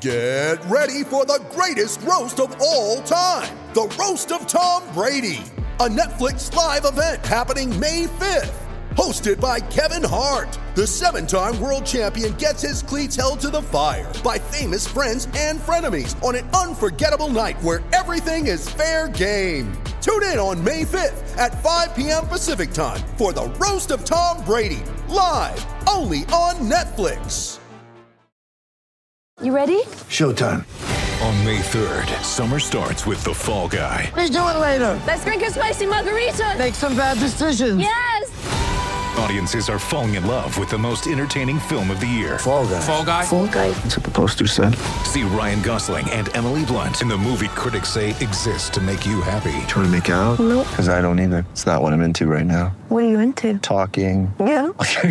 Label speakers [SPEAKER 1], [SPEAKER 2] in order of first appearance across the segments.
[SPEAKER 1] Get ready for the greatest roast of all time, the Roast of Tom Brady, a Netflix live event happening May 5th. Hosted by Kevin Hart, the 7-time world champion gets his cleats held to the fire by famous friends and frenemies on an unforgettable night where everything is fair game. Tune in on May 5th at 5 p.m. Pacific time for the Roast of Tom Brady, live only on Netflix.
[SPEAKER 2] You ready?
[SPEAKER 3] Showtime.
[SPEAKER 4] On May 3rd, summer starts with The Fall Guy.
[SPEAKER 3] Let's do it later.
[SPEAKER 2] Let's drink a spicy margarita.
[SPEAKER 3] Make some bad decisions.
[SPEAKER 2] Yes!
[SPEAKER 4] Audiences are falling in love with the most entertaining film of the year.
[SPEAKER 3] Fall Guy.
[SPEAKER 5] Fall Guy?
[SPEAKER 2] Fall Guy.
[SPEAKER 3] That's what the poster said.
[SPEAKER 4] See Ryan Gosling and Emily Blunt in the movie critics say exists to make you happy.
[SPEAKER 3] Trying to make it out?
[SPEAKER 2] Nope.
[SPEAKER 3] Because I don't either. It's not what I'm into right now.
[SPEAKER 2] What are you into?
[SPEAKER 3] Talking.
[SPEAKER 2] Yeah.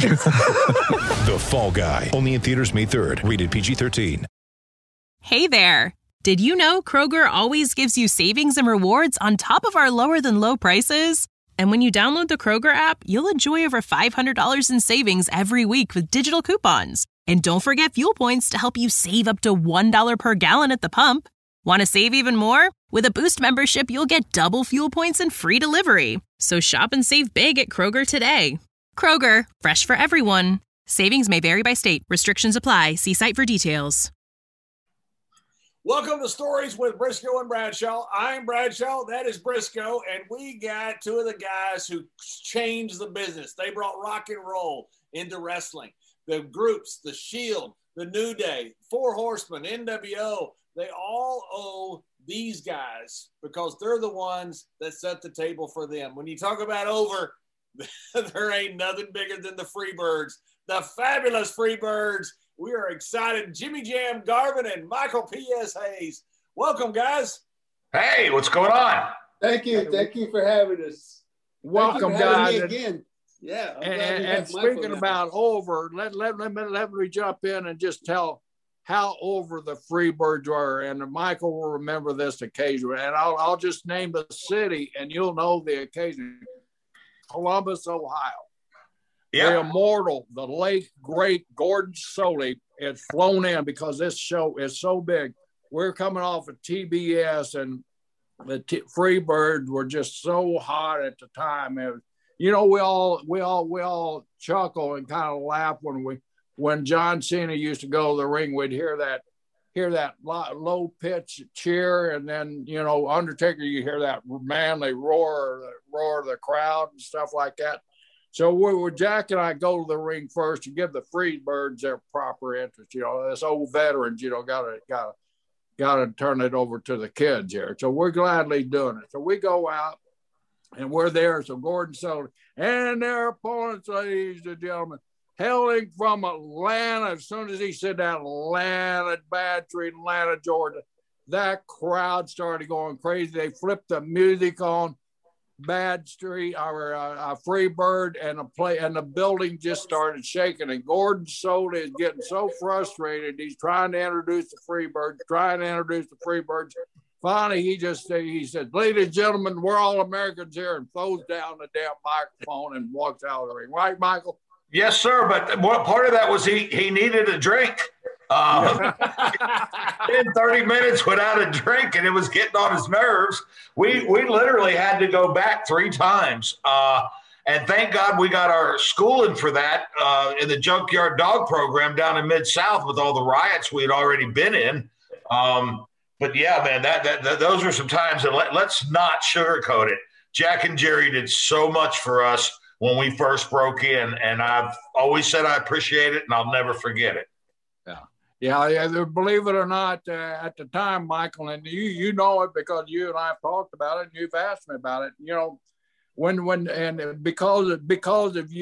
[SPEAKER 4] The Fall Guy. Only in theaters May 3rd. Rated PG-13.
[SPEAKER 6] Hey there. Did you know Kroger always gives you savings and rewards on top of our lower than low prices? And when you download the Kroger app, you'll enjoy over $500 in savings every week with digital coupons. And don't forget fuel points to help you save up to $1 per gallon at the pump. Want to save even more? With a Boost membership, you'll get double fuel points and free delivery. So shop and save big at Kroger today. Kroger, fresh for everyone. Savings may vary by state. Restrictions apply. See site for details.
[SPEAKER 7] Welcome to Stories with Briscoe and Bradshaw. I'm Bradshaw, that is Briscoe, and we got two of the guys who changed the business. They brought rock and roll into wrestling. The groups, The Shield, The New Day, Four Horsemen, NWO, they all owe these guys because they're the ones that set the table for them. When you talk about over, there ain't nothing bigger than the Freebirds, the fabulous Freebirds. We are excited. Jimmy Jam Garvin and Michael P.S. Hayes. Welcome, guys.
[SPEAKER 8] Hey, what's going on?
[SPEAKER 9] Thank you. Thank you for having us.
[SPEAKER 5] Welcome, guys.
[SPEAKER 9] Again. Yeah.
[SPEAKER 5] And speaking about over, let me jump in and just tell how over the Freebirds were. And Michael will remember this occasion. And I'll just name the city and you'll know the occasion. Columbus, Ohio.
[SPEAKER 8] Yeah.
[SPEAKER 5] The immortal, the late, great Gordon Solie is flown in because this show is so big. We're coming off of TBS and the Freebirds were just so hot at the time. We all chuckle and kind of laugh when John Cena used to go to the ring. We'd hear that low pitch cheer, and then Undertaker, you hear that manly roar of the crowd and stuff like that. So Jack and I go to the ring first to give the Freebirds their proper interest. As old veterans, gotta turn it over to the kids here. So we're gladly doing it. So we go out and we're there. So Gordon Solie and their opponents, ladies and gentlemen, hailing from Atlanta. As soon as he said that, Atlanta, Bad Street, Atlanta, Georgia, that crowd started going crazy. They flipped the music on Bad Street, our Freebird, and the building just started shaking. And Gordon Solie is getting so frustrated. He's trying to introduce the Freebirds. Finally, he said, "Ladies and gentlemen, we're all Americans here," and throws down the damn microphone and walks out of the ring. Right, Michael?
[SPEAKER 8] Yes, sir. But what part of that was he needed a drink. 30 minutes without a drink, and it was getting on his nerves. We literally had to go back 3 times. And thank God we got our schooling for that in the Junkyard Dog program down in Mid-South with all the riots we had already been in. But yeah, man, those are some times, and let's not sugarcoat it. Jack and Jerry did so much for us when we first broke in, and I've always said I appreciate it, and I'll never forget it.
[SPEAKER 5] Yeah. Believe it or not, at the time, Michael, and you know it because you and I have talked about it, and you've asked me about it. Because of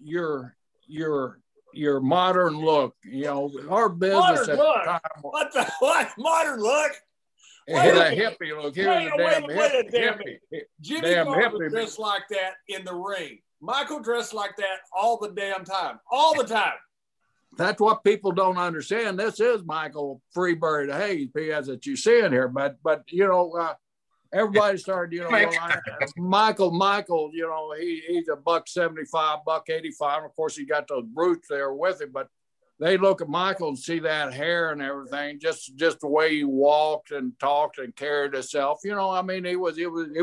[SPEAKER 5] your modern look, our business
[SPEAKER 7] modern
[SPEAKER 5] at
[SPEAKER 7] look.
[SPEAKER 5] the time.
[SPEAKER 7] What modern look?
[SPEAKER 5] The hippie look. Here's the damn hippie.
[SPEAKER 7] Jimmy Garvin dressed like that in the ring. Michael dressed like that all the damn time. All the time.
[SPEAKER 5] That's what people don't understand. This is Michael Freebird Hayes, P.S. that you see in here. But everybody started, Michael, he's $175, $185. Of course, he got those brutes there with him. But they look at Michael and see that hair and everything, just the way he walked and talked and carried himself. You know, I mean, he was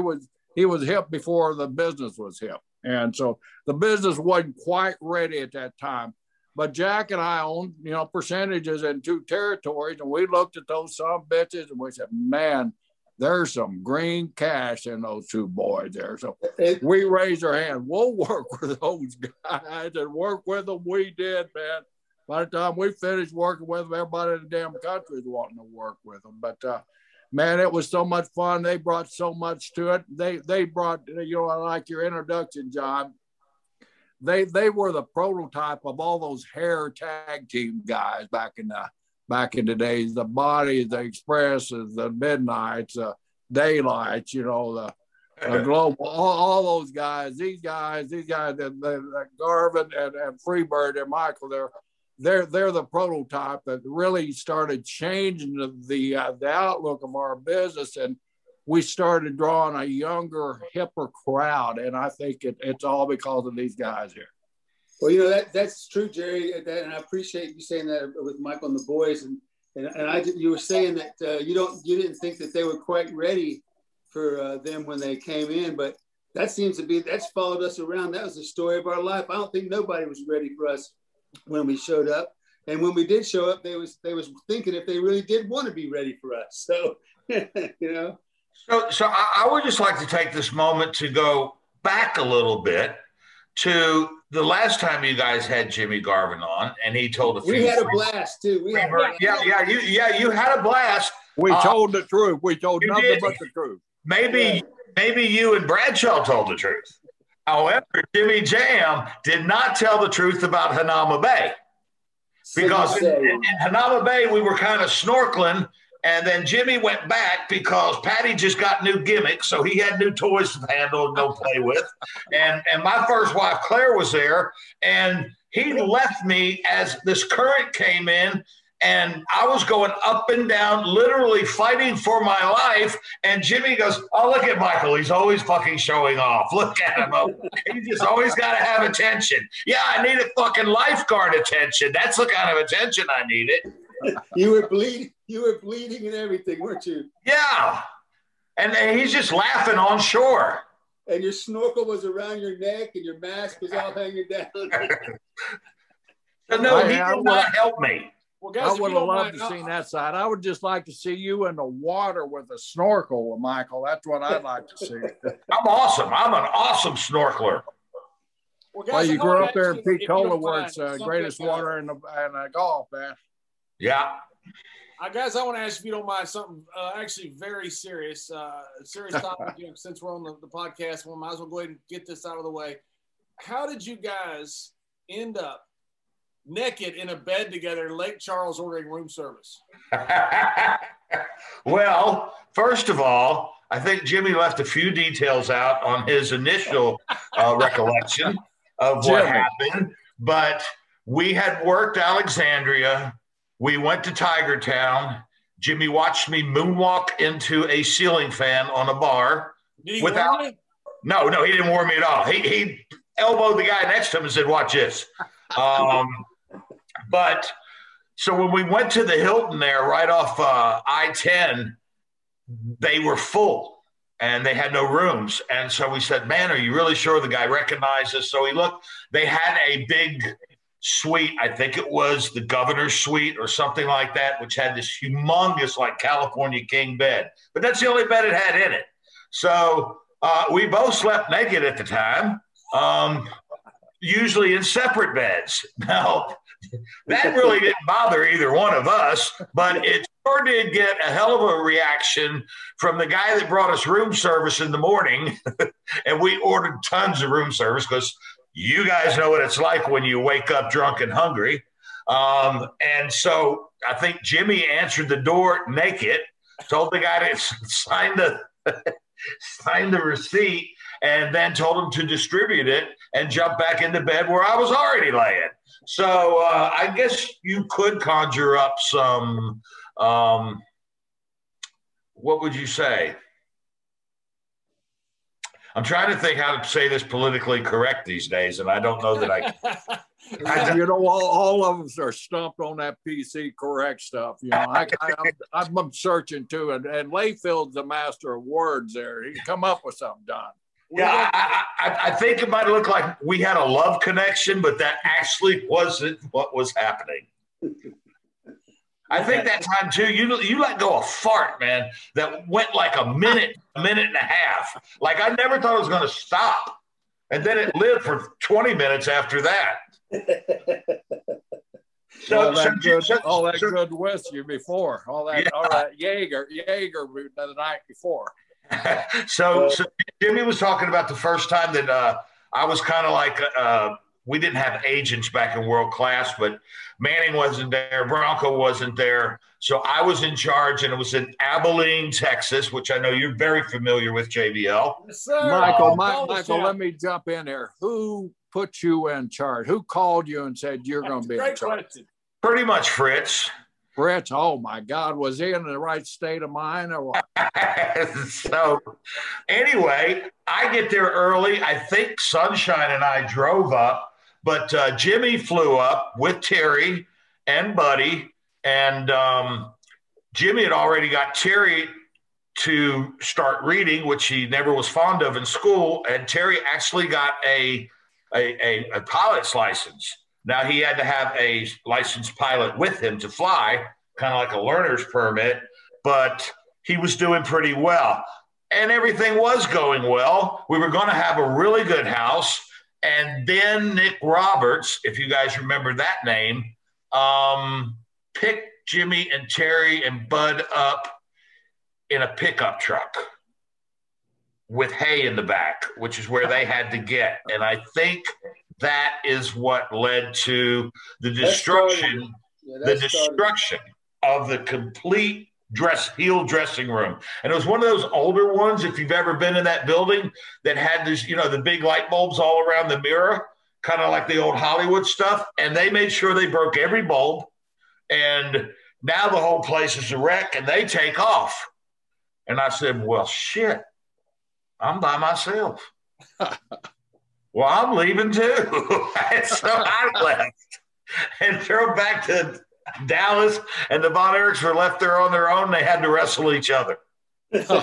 [SPEAKER 5] hip before the business was hip. And so the business wasn't quite ready at that time. But Jack and I owned, you know, percentages in 2 territories, and we looked at those some bitches and we said, man, there's some green cash in those 2 boys there. So we raised our hand. We'll work with those guys and work with them. We did, man. By the time we finished working with them, everybody in the damn country was wanting to work with them. But, man, it was so much fun. They brought so much to it. They brought, you know, like your introduction, John, they were the prototype of all those hair tag team guys back in the days, the Bodies, the Expresses, the Midnights, Daylights, you know, the Global, all those guys, these guys, the Garvin and Freebird and Michael, they're the prototype that really started changing the outlook of our business, and we started drawing a younger, hipper crowd. And I think it's all because of these guys here.
[SPEAKER 9] Well, you know, that's true, Jerry, and I appreciate you saying that with Michael and the boys. And you were saying that you didn't think that they were quite ready for them when they came in, but that's followed us around. That was the story of our life. I don't think nobody was ready for us when we showed up, and when we did show up, they was thinking if they really did want to be ready for us. So, you know.
[SPEAKER 8] So I would just like to take this moment to go back a little bit to the last time you guys had Jimmy Garvin on, and he told a few.
[SPEAKER 9] We had a blast too.
[SPEAKER 8] You had a blast.
[SPEAKER 5] We told the truth. We told nothing but the truth.
[SPEAKER 8] Maybe you and Bradshaw told the truth. However, Jimmy Jam did not tell the truth about Hanauma Bay, because in Hanauma Bay we were kind of snorkeling. And then Jimmy went back because Patty just got new gimmicks, so he had new toys to handle and go play with. And my first wife, Claire, was there, and he left me as this current came in, and I was going up and down, literally fighting for my life. And Jimmy goes, oh, look at Michael. He's always fucking showing off. Look at him. He just always got to have attention. Yeah, I needed fucking lifeguard attention. That's the kind of attention I needed.
[SPEAKER 9] You were bleeding and everything, weren't you?
[SPEAKER 8] Yeah. And he's just laughing on shore.
[SPEAKER 9] And your snorkel was around your neck and your mask was all hanging down.
[SPEAKER 8] No, he did not help me.
[SPEAKER 5] Well, guys, I would have loved to see that side. I would just like to see you in the water with a snorkel, Michael. That's what I'd like to see.
[SPEAKER 8] I'm awesome. I'm an awesome snorkeler.
[SPEAKER 5] Well, you grew up there in Picola, where it's greatest water in the Gulf, man.
[SPEAKER 8] Yeah.
[SPEAKER 7] Guys, I want to ask, if you don't mind, something actually very serious topic. Since we're on the podcast, we might as well go ahead and get this out of the way. How did you guys end up naked in a bed together in Lake Charles ordering room service?
[SPEAKER 8] Well, first of all, I think Jimmy left a few details out on his initial recollection of what happened. But we had worked Alexandria. We went to Tiger Town. Jimmy watched me moonwalk into a ceiling fan on a bar.
[SPEAKER 7] Did he warn you?
[SPEAKER 8] No, he didn't warn me at all. He elbowed the guy next to him and said, watch this. But so when we went to the Hilton there right off I-10, they were full and they had no rooms. And so we said, man, are you really sure the guy recognized us? So he looked, they had a big suite. I think it was the governor's suite or something like that, which had this humongous, like, California king bed. But that's the only bed it had in it. So we both slept naked at the time, usually in separate beds. Now, that really didn't bother either one of us, but it sure did get a hell of a reaction from the guy that brought us room service in the morning. And we ordered tons of room service because you guys know what it's like when you wake up drunk and hungry. And so I think Jimmy answered the door naked, told the guy to sign the receipt, and then told him to distribute it and jump back into bed where I was already laying. So I guess you could conjure up some, what would you say? I'm trying to think how to say this politically correct these days, and I don't know that I.
[SPEAKER 5] You know, all of us are stumped on that PC correct stuff. You know, I'm searching too, and Layfield's the master of words there. He can come up with something, Don.
[SPEAKER 8] Yeah, I think it might look like we had a love connection, but that actually wasn't what was happening. I think that time too, you let go a fart, man, that went like a minute and a half. Like I never thought it was going to stop. And then it lived for 20 minutes after that.
[SPEAKER 5] All that good whiskey before, all that Jaeger the night before.
[SPEAKER 8] So Jimmy was talking about the first time that I was kind of like we didn't have agents back in World Class, but Manning wasn't there, Bronco wasn't there, so I was in charge, and it was in Abilene, Texas, which I know you're very familiar with, JBL.
[SPEAKER 5] Yes, sir. Michael, let me jump in there. Who put you in charge? Who called you and said you're going to be in charge?
[SPEAKER 8] Pretty much Fritz.
[SPEAKER 5] Fritz, oh my God, was he in the right state of mind or what?
[SPEAKER 8] So anyway, I get there early. I think Sunshine and I drove up, but Jimmy flew up with Terry and Buddy, and Jimmy had already got Terry to start reading, which he never was fond of in school, and Terry actually got a pilot's license. Now, he had to have a licensed pilot with him to fly, kind of like a learner's permit, but he was doing pretty well. And everything was going well. We were going to have a really good house. And then Nick Roberts, if you guys remember that name, picked Jimmy and Terry and Bud up in a pickup truck with hay in the back, which is where they had to get. And I think that is what led to the destruction, of the complete heel dressing room. And it was one of those older ones, if you've ever been in that building, that had this, the big light bulbs all around the mirror, kind of like the old Hollywood stuff. And they made sure they broke every bulb. And now the whole place is a wreck, and they take off. And I said, well, shit, I'm by myself. Well, I'm leaving too. And so I left and drove back to Dallas, and the Von Erichs were left there on their own. They had to wrestle each other.
[SPEAKER 9] But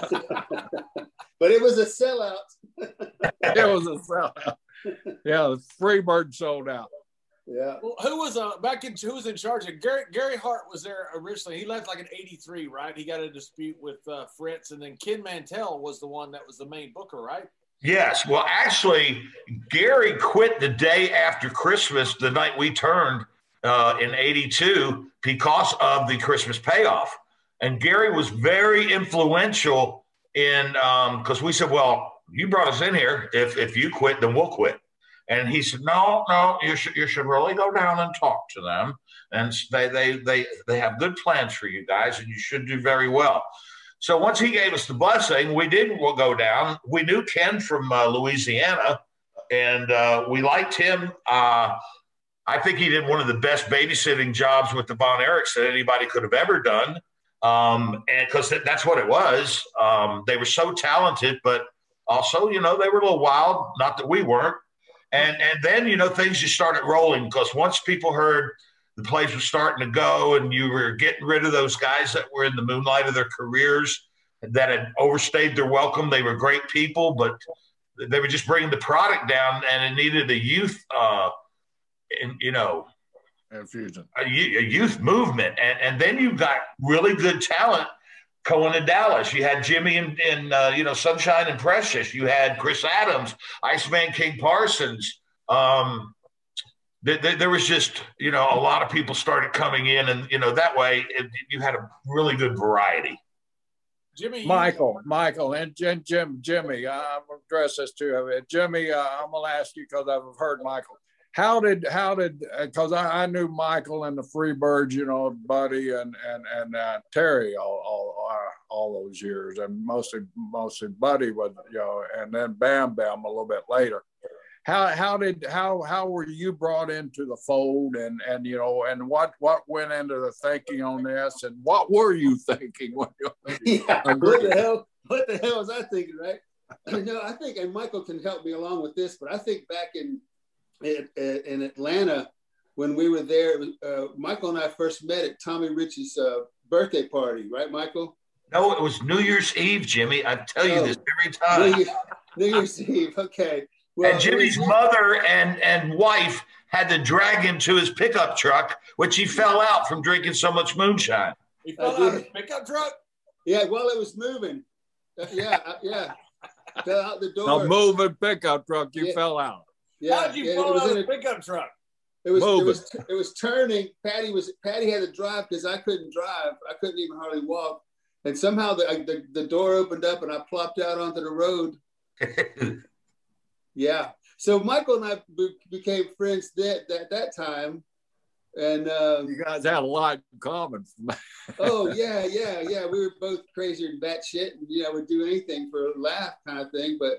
[SPEAKER 9] it was a sellout.
[SPEAKER 5] It was a sellout. Yeah, the Freebird sold out.
[SPEAKER 9] Yeah.
[SPEAKER 7] Well, who was in charge of Gary Hart was there originally. He left like in '83, right? He got a dispute with Fritz, and then Ken Mantell was the one that was the main booker, right?
[SPEAKER 8] Yes. Well, actually, Gary quit the day after Christmas, the night we turned in '82, because of the Christmas payoff. And Gary was very influential in because we said, well, you brought us in here. If you quit, then we'll quit. And he said, no, you should really go down and talk to them. And they have good plans for you guys, and you should do very well. So once he gave us the blessing, we did go down. We knew Ken from Louisiana, and we liked him. I think he did one of the best babysitting jobs with the Von Erichs that anybody could have ever done. And because that's what it was. They were so talented, but also, they were a little wild, not that we weren't. And then, things just started rolling, because once people heard the place was starting to go and you were getting rid of those guys that were in the moonlight of their careers that had overstayed their welcome. They were great people, but they were just bringing the product down, and it needed a youth,
[SPEAKER 5] infusion,
[SPEAKER 8] a youth movement. And then you got really good talent going to Dallas. You had Jimmy and Sunshine and Precious. You had Chris Adams, Iceman King Parsons. There was just, a lot of people started coming in, and, that way you had a really good variety.
[SPEAKER 5] Michael, and Jimmy, I'm going to address this too. Jimmy, I'm going to ask you, because I've heard Michael. How did, because I knew Michael and the Freebirds, Buddy and Terry all those years, and mostly Buddy was, and then Bam Bam a little bit later. How were you brought into the fold, and what went into the thinking on this, and what were you thinking when you?
[SPEAKER 9] Yeah, what the hell was I thinking, right? No, I think, and Michael can help me along with this, but I think back in Atlanta when we were there, Michael and I first met at Tommy Rich's birthday party, right, Michael?
[SPEAKER 8] No, it was New Year's Eve, Jimmy. I tell you this every time.
[SPEAKER 9] New Year's Eve, okay. Well,
[SPEAKER 8] and Jimmy's mother and wife had to drag him to his pickup truck, which he fell out from drinking so much moonshine.
[SPEAKER 7] He fell out of his pickup truck?
[SPEAKER 9] Yeah, while it was moving. Yeah. Fell out the door.
[SPEAKER 5] A moving pickup truck, you fell out.
[SPEAKER 7] Yeah. How'd you fall out of the pickup truck?
[SPEAKER 9] It was turning. Patty had to drive because I couldn't drive. I couldn't even hardly walk. And somehow the door opened up and I plopped out onto the road. Yeah. So Michael and I became friends that time. And
[SPEAKER 5] you guys had a lot in common.
[SPEAKER 9] Oh yeah. We were both crazier than batshit, and would do anything for a laugh, kind of thing. But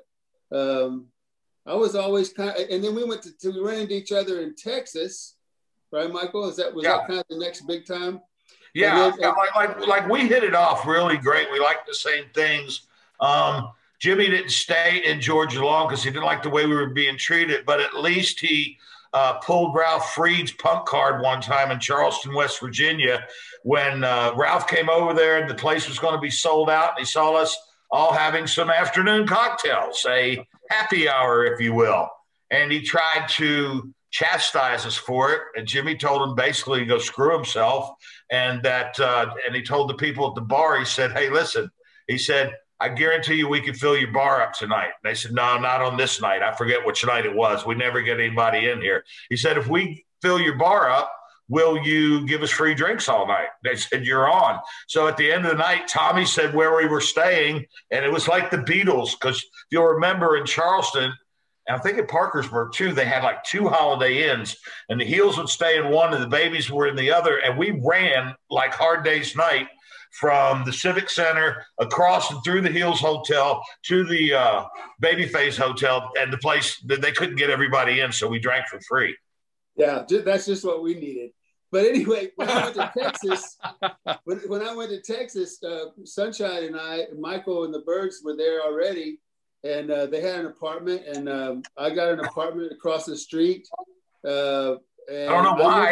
[SPEAKER 9] I was always kind of, and then we ran into each other in Texas, right, Michael? Was that kind of the next big time?
[SPEAKER 8] Yeah, like we hit it off really great. We liked the same things. Jimmy didn't stay in Georgia long because he didn't like the way we were being treated, but at least he pulled Ralph Freed's punk card one time in Charleston, West Virginia, when Ralph came over there and the place was going to be sold out. And he saw us all having some afternoon cocktails, a happy hour, if you will. And he tried to chastise us for it. And Jimmy told him basically to go screw himself. And and he told the people at the bar, he said, hey, listen, he said, I guarantee you we can fill your bar up tonight. And they said, no, not on this night. I forget which night it was. We never get anybody in here. He said, if we fill your bar up, will you give us free drinks all night? They said, you're on. So at the end of the night, Tommy said where we were staying, and it was like the Beatles, because if you'll remember in Charleston, and I think at Parkersburg too, they had like 2 Holiday Inns, and the Heels would stay in one and the Babies were in the other. And we ran like Hard Day's Night from the Civic Center across and through the Heels Hotel to the Babyface Hotel, and the place that they couldn't get everybody in, so we drank for free.
[SPEAKER 9] Yeah, that's just what we needed. But anyway, when I went to Texas, when I went to Texas, Sunshine and I, Michael and the Bergs were there already, and they had an apartment, and I got an apartment across the street. And
[SPEAKER 8] I don't know why.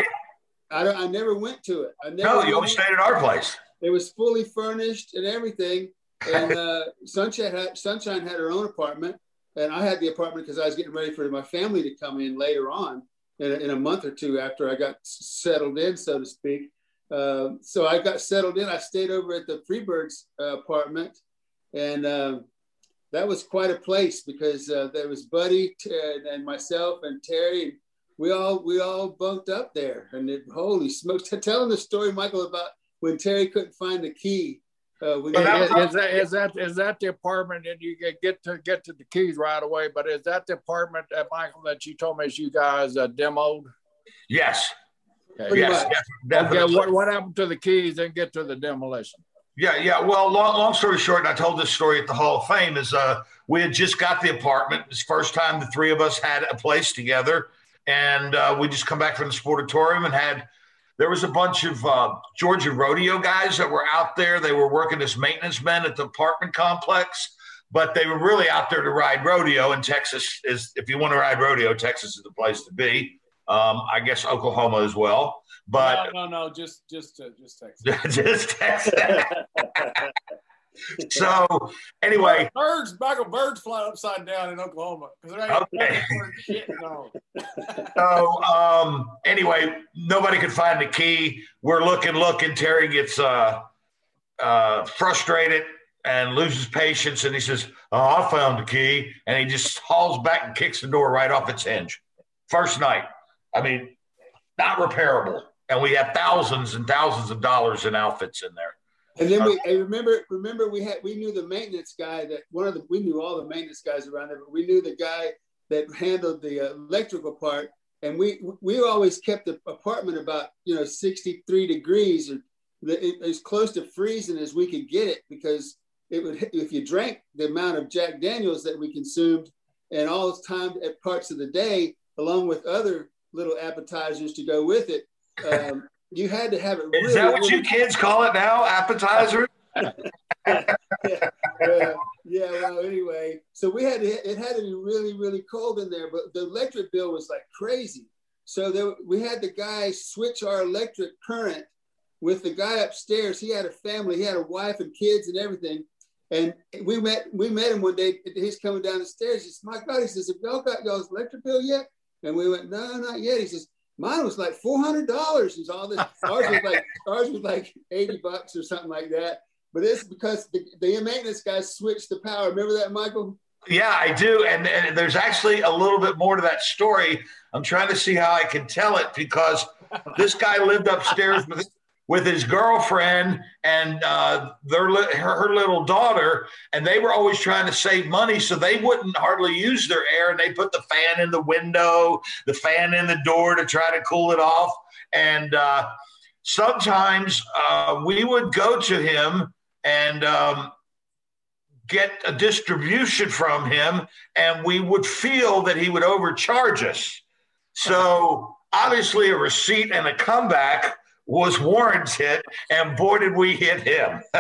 [SPEAKER 9] I never went to it.
[SPEAKER 8] You only stayed at our place.
[SPEAKER 9] It was fully furnished and everything. And Sunshine had her own apartment, and I had the apartment because I was getting ready for my family to come in later on in a month or two after I got settled in, so to speak. So I got settled in. I stayed over at the Freebergs apartment, and that was quite a place because there was Buddy and myself and Terry, and we all bunked up there. And holy smokes! Telling the story, Michael, about when Terry couldn't find the key.
[SPEAKER 5] Is that the apartment, and you get to the keys right away? But is that the apartment, Michael, that you told me you guys demoed?
[SPEAKER 8] Yes.
[SPEAKER 5] Okay.
[SPEAKER 8] Yes. Definitely.
[SPEAKER 5] Okay. What happened to the keys and get to the demolition?
[SPEAKER 8] Yeah. Well, long story short, and I told this story at the Hall of Fame, is we had just got the apartment. It was the first time the three of us had a place together, and we just come back from the Sportatorium and there was a bunch of Georgia rodeo guys that were out there. They were working as maintenance men at the apartment complex, but they were really out there to ride rodeo. And Texas is, if you want to ride rodeo, Texas is the place to be. I guess Oklahoma as well. But
[SPEAKER 7] no, just Texas.
[SPEAKER 8] Just Texas. So anyway,
[SPEAKER 7] Michael Birds fly upside down in Oklahoma because there ain't shit going.
[SPEAKER 8] So anyway, nobody could find the key. We're looking. Terry gets frustrated and loses patience, and he says, "Oh, I found the key," and he just hauls back and kicks the door right off its hinge. First night, I mean, not repairable, and we had thousands and thousands of dollars in outfits in there.
[SPEAKER 9] And then I remember we knew the maintenance guy we knew all the maintenance guys around there, but we knew the guy that handled the electrical part, and we always kept the apartment about 63 degrees, or as close to freezing as we could get it, because it would, if you drank the amount of Jack Daniels that we consumed and all the time at parts of the day, along with other little appetizers to go with it. You had to have it.
[SPEAKER 8] Is that what you kids call it now? Appetizer?
[SPEAKER 9] Yeah. Yeah. Well, anyway, so it had to be really, really cold in there, but the electric bill was like crazy. So we had the guy switch our electric current with the guy upstairs. He had a family, he had a wife and kids and everything. And we met him one day. He's coming down the stairs. He says, "My God," he says, "have y'all got y'all's electric bill yet?" And we went, "No, not yet." He says, "Mine was like $400." And all this. Ours was like $80 or something like that. But it's because the maintenance guys switched the power. Remember that, Michael?
[SPEAKER 8] Yeah, I do. And there's actually a little bit more to that story. I'm trying to see how I can tell it, because this guy lived upstairs with his girlfriend and her little daughter, and they were always trying to save money, so they wouldn't hardly use their air, and they put the fan in the window, the fan in the door to try to cool it off. And sometimes we would go to him and get a distribution from him, and we would feel that he would overcharge us. So obviously a receipt and a comeback was warranted, and boy, did we hit him.
[SPEAKER 7] So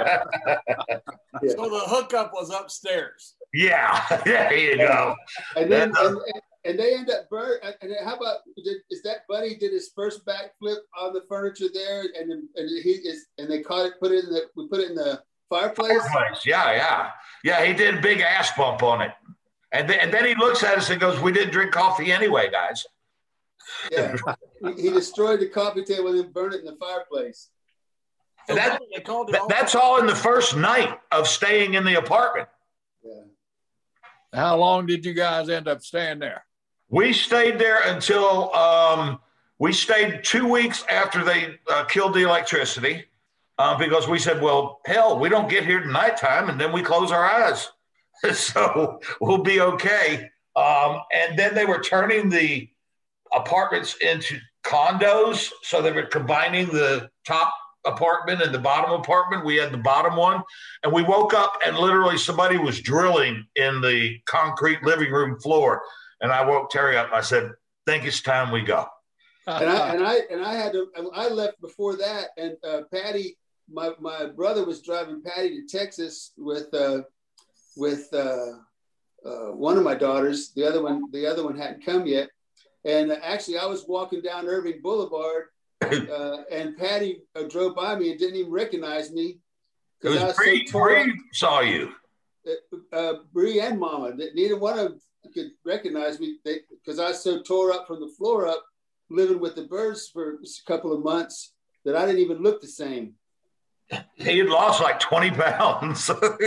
[SPEAKER 7] the hookup was upstairs.
[SPEAKER 8] Yeah, there you go.
[SPEAKER 9] And then and they end up and how about is that Buddy did his first backflip on the furniture there, and they caught it, we put it in the fireplace.
[SPEAKER 8] Yeah. He did a big ass bump on it, and then he looks at us and goes, "We didn't drink coffee anyway, guys."
[SPEAKER 9] Yeah, he destroyed the coffee table and then burned it in the fireplace.
[SPEAKER 8] And that's all in the first night of staying in the apartment.
[SPEAKER 9] Yeah.
[SPEAKER 5] How long did you guys end up staying there?
[SPEAKER 8] We stayed there until we stayed 2 weeks after they killed the electricity, because we said, well, hell, we don't get here at nighttime, and then we close our eyes. So we'll be okay. And then they were turning the apartments into condos. So they were combining the top apartment and the bottom apartment. We had the bottom one, and we woke up and literally somebody was drilling in the concrete living room floor. And I woke Terry up and I said, "Think it's time we go."
[SPEAKER 9] And I left before that. And Patty, my brother was driving Patty to Texas with one of my daughters. The other one hadn't come yet. And actually, I was walking down Irving Boulevard, and Patty drove by me and didn't even recognize me.
[SPEAKER 8] It was Bree saw you.
[SPEAKER 9] Bree and Mama. Neither one of them could recognize me because I was so tore up from the floor up, living with the birds for a couple of months, that I didn't even look the same.
[SPEAKER 8] He had lost like 20 pounds.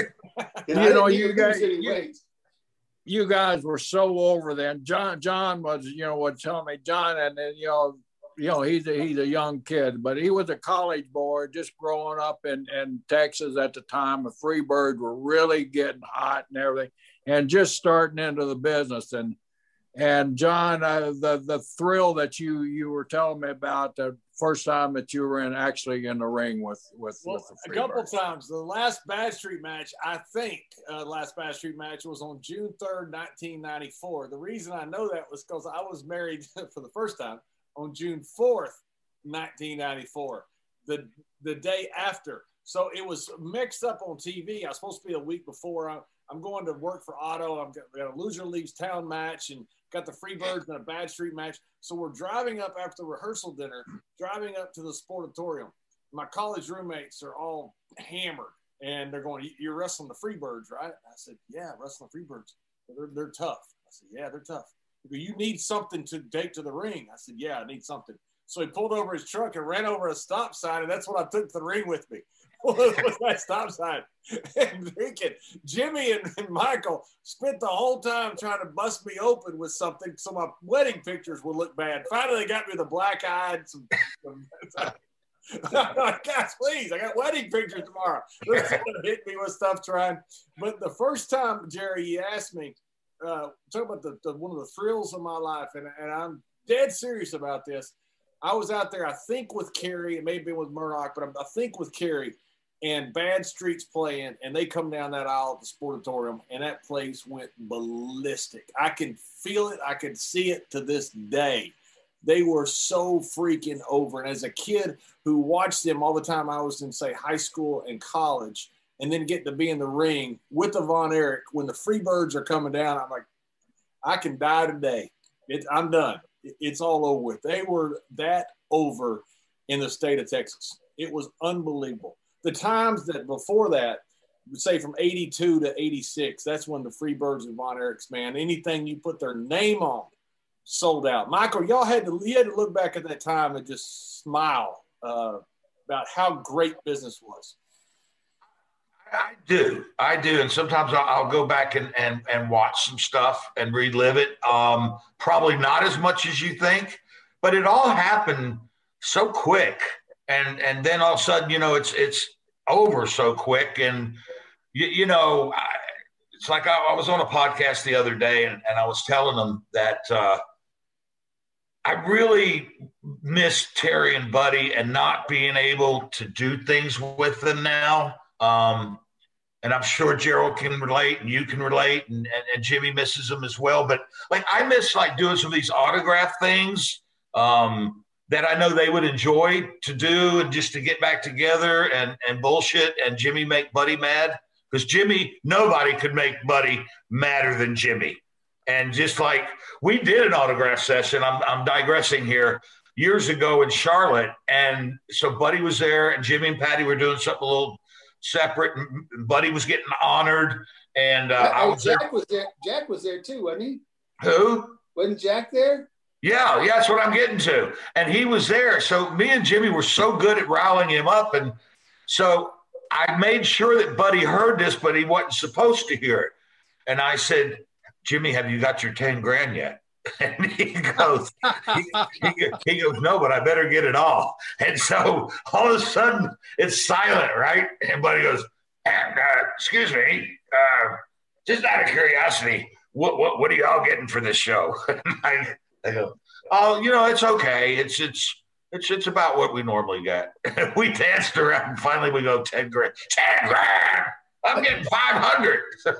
[SPEAKER 5] You guys were so over then. John was, would tell me, John, and then, he's a young kid, but he was a college boy just growing up in Texas at the time. The Freebirds were really getting hot and everything, and just starting into the business. And John, the thrill that you were telling me about the first time that you were actually in the ring with the Freebirds.
[SPEAKER 7] A couple times. The last Bad Street match, I think, last Bad Street match was on June 3rd, 1994. The reason I know that was because I was married for the first time on June 4th, 1994, the day after. So it was mixed up on TV. I was supposed to be a week before. I'm going to work for Otto. I've got a Loser Leaves Town match and got the Freebirds and a Bad Street match. So we're driving up after the rehearsal dinner, driving up to the Sportatorium. My college roommates are all hammered, and they're going, "You're wrestling the Freebirds, right?" I said, "Yeah, wrestling the Freebirds. They're tough." I said, "Yeah, they're tough." He goes, "You need something to take to the ring." I said, "Yeah, I need something." So he pulled over his truck and ran over a stop sign, and that's what I took to the ring with me. Was that stop sign. And drinking. Jimmy and Michael spent the whole time trying to bust me open with something so my wedding pictures would look bad. Finally, they got me the black eye and some guys, please, I got wedding pictures tomorrow. They're going to hit me with stuff trying. But the first time, Jerry, he asked me, talk about the one of the thrills of my life, and I'm dead serious about this. I was out there, I think with Kerry, it may have been with Murdoch, but I think with Kerry, and Bad Street's playing, and they come down that aisle at the Sportatorium, and that place went ballistic. I can feel it. I can see it to this day. They were so freaking over. And as a kid who watched them all the time, I was in, say, high school and college, and then getting to be in the ring with the Von Erich when the Freebirds are coming down. I'm like, I can die today. I'm done. It's all over with. They were that over in the state of Texas. It was unbelievable. The times that before that, say from 82 to 86, that's when the Freebirds and Von Erichs, man, anything you put their name on sold out. Michael, you had to look back at that time and just smile about how great business was.
[SPEAKER 8] I do. And sometimes I'll go back and watch some stuff and relive it. Probably not as much as you think, but it all happened so quick. And then all of a sudden, it's over so quick. And, it's like I was on a podcast the other day and I was telling them that I really miss Terry and Buddy and not being able to do things with them now. And I'm sure Gerald can relate and you can relate and Jimmy misses them as well. But like, I miss like doing some of these autograph things that I know they would enjoy to do and just to get back together and bullshit and Jimmy make Buddy mad. Because nobody could make Buddy madder than Jimmy. And just like we did an autograph session, I'm digressing here, years ago in Charlotte. And so Buddy was there and Jimmy and Patty were doing something a little separate. And Buddy was getting honored. And I was
[SPEAKER 9] Jack
[SPEAKER 8] there.
[SPEAKER 9] was there. Jack was there too, wasn't he?
[SPEAKER 8] Who?
[SPEAKER 9] Wasn't Jack there?
[SPEAKER 8] Yeah, that's what I'm getting to. And he was there. So me and Jimmy were so good at riling him up. And so I made sure that Buddy heard this, but he wasn't supposed to hear it. And I said, Jimmy, have you got your 10 grand yet? And he goes, he goes, no, but I better get it all. And so all of a sudden it's silent, right? And Buddy goes, excuse me, just out of curiosity, what are y'all getting for this show? And I go, oh, it's okay. It's about what we normally get. We danced around and finally we go 10 grand. 10 grand! I'm getting 500.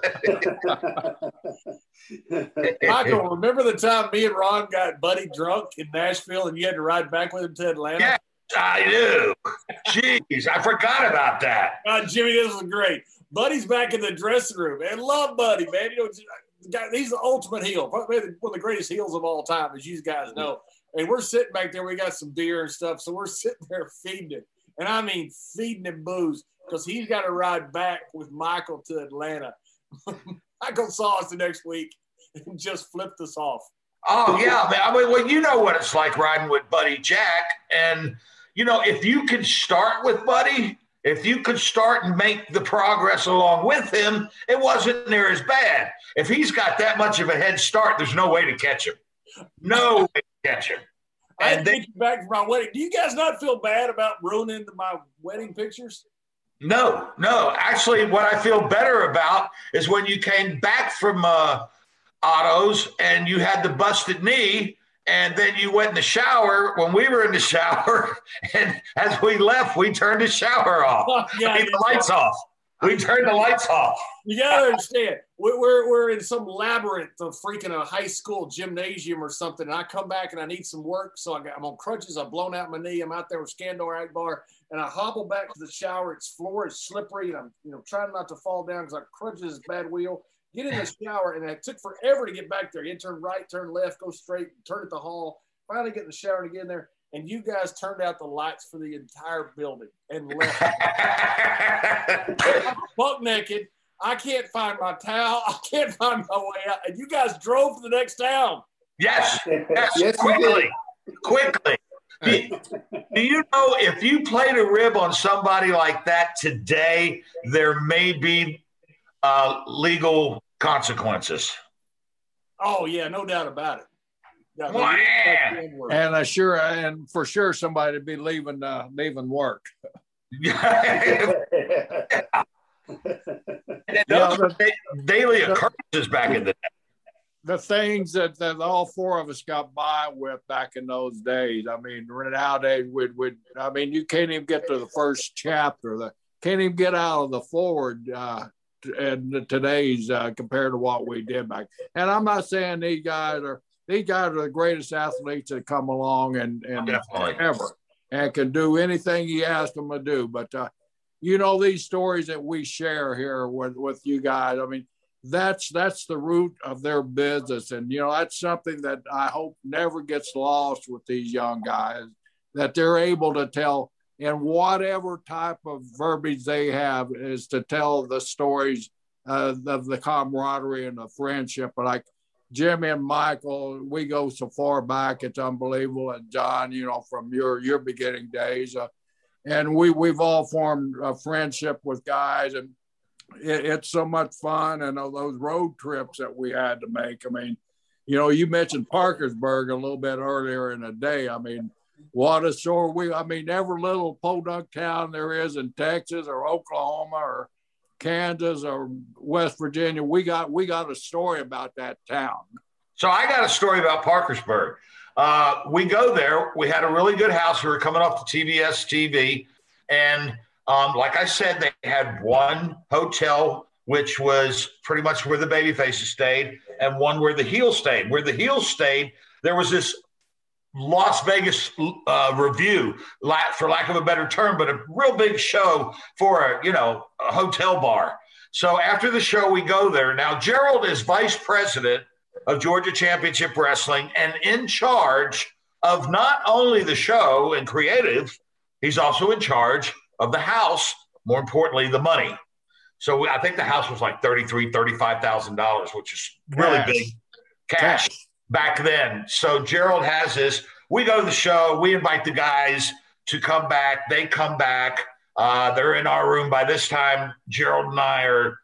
[SPEAKER 7] Michael, remember the time me and Ron got Buddy drunk in Nashville and you had to ride back with him to Atlanta?
[SPEAKER 8] Yeah, I do. Jeez, I forgot about that.
[SPEAKER 7] Jimmy, this was great. Buddy's back in the dressing room. And love Buddy, man. He's the ultimate heel. Probably one of the greatest heels of all time, as you guys know. And we're sitting back there. We got some beer and stuff. So we're sitting there feeding him. And I mean feeding him booze because he's got to ride back with Michael to Atlanta. Michael saw us the next week and just flipped us off.
[SPEAKER 8] Oh, yeah. Man. I mean, well, you know what it's like riding with Buddy Jack. And, if you could start with Buddy, if you could start and make the progress along with him, it wasn't near as bad. If he's got that much of a head start, there's no way to catch him. No way to catch him.
[SPEAKER 7] I didn't get you back from my wedding. Do you guys not feel bad about ruining my wedding pictures?
[SPEAKER 8] No. Actually, what I feel better about is when you came back from Otto's and you had the busted knee and then you went in the shower when we were in the shower. And as we left, we turned the shower off. The lights off. We turned the lights off.
[SPEAKER 7] You got to understand, we're in some labyrinth of freaking a high school gymnasium or something. And I come back and I need some work. So I'm on crutches. I've blown out my knee. I'm out there with Skandor Akbar. And I hobble back to the shower. Its floor is slippery. And I'm trying not to fall down because I crutches bad wheel. Get in the shower. And it took forever to get back there. You turn right, turn left, go straight, turn at the hall. Finally get in the shower and get in there. And you guys turned out the lights for the entire building and left. I'm buck naked. I can't find my towel. I can't find my way out. And you guys drove to the next town.
[SPEAKER 8] Yes, quickly. Do you know if you played a rib on somebody like that today, there may be legal consequences?
[SPEAKER 7] Oh, yeah, no doubt about it.
[SPEAKER 5] And for sure somebody would be leaving work.
[SPEAKER 8] Daily occurrences back in the day.
[SPEAKER 5] The things that all four of us got by with back in those days. I mean, nowadays you can't even get to the first chapter. Can't even get out of the forward in today's compared to what we did back. And I'm not saying these guys are the greatest athletes that come along and ever and can do anything you ask them to do. But these stories that we share here with you guys, I mean, that's the root of their business. And, that's something that I hope never gets lost with these young guys, that they're able to tell in whatever type of verbiage they have is to tell the stories of the camaraderie and the friendship. Like Jimmy and Michael, we go so far back, it's unbelievable. And John, from your beginning days, and we've all formed a friendship with guys, and it's so much fun. And those road trips that we had to make. I mean, you mentioned Parkersburg a little bit earlier in the day. I mean, what a story. Every little podunk town there is in Texas or Oklahoma or Kansas or West Virginia, we got a story about that town.
[SPEAKER 8] So I got a story about Parkersburg. We go there. We had a really good house. We were coming off the TBS TV. And like I said, they had one hotel, which was pretty much where the Babyfaces stayed, and one where the Heels stayed. Where the Heels stayed, there was this Las Vegas review, for lack of a better term, but a real big show for a hotel bar. So after the show, we go there. Now, Gerald is vice president of Georgia Championship Wrestling and in charge of not only the show and creative, he's also in charge of the house, more importantly, the money. So I think the house was like $35,000, which is really big cash back then. So Gerald has this. We go to the show. We invite the guys to come back. They come back. They're in our room by this time. Gerald and I are.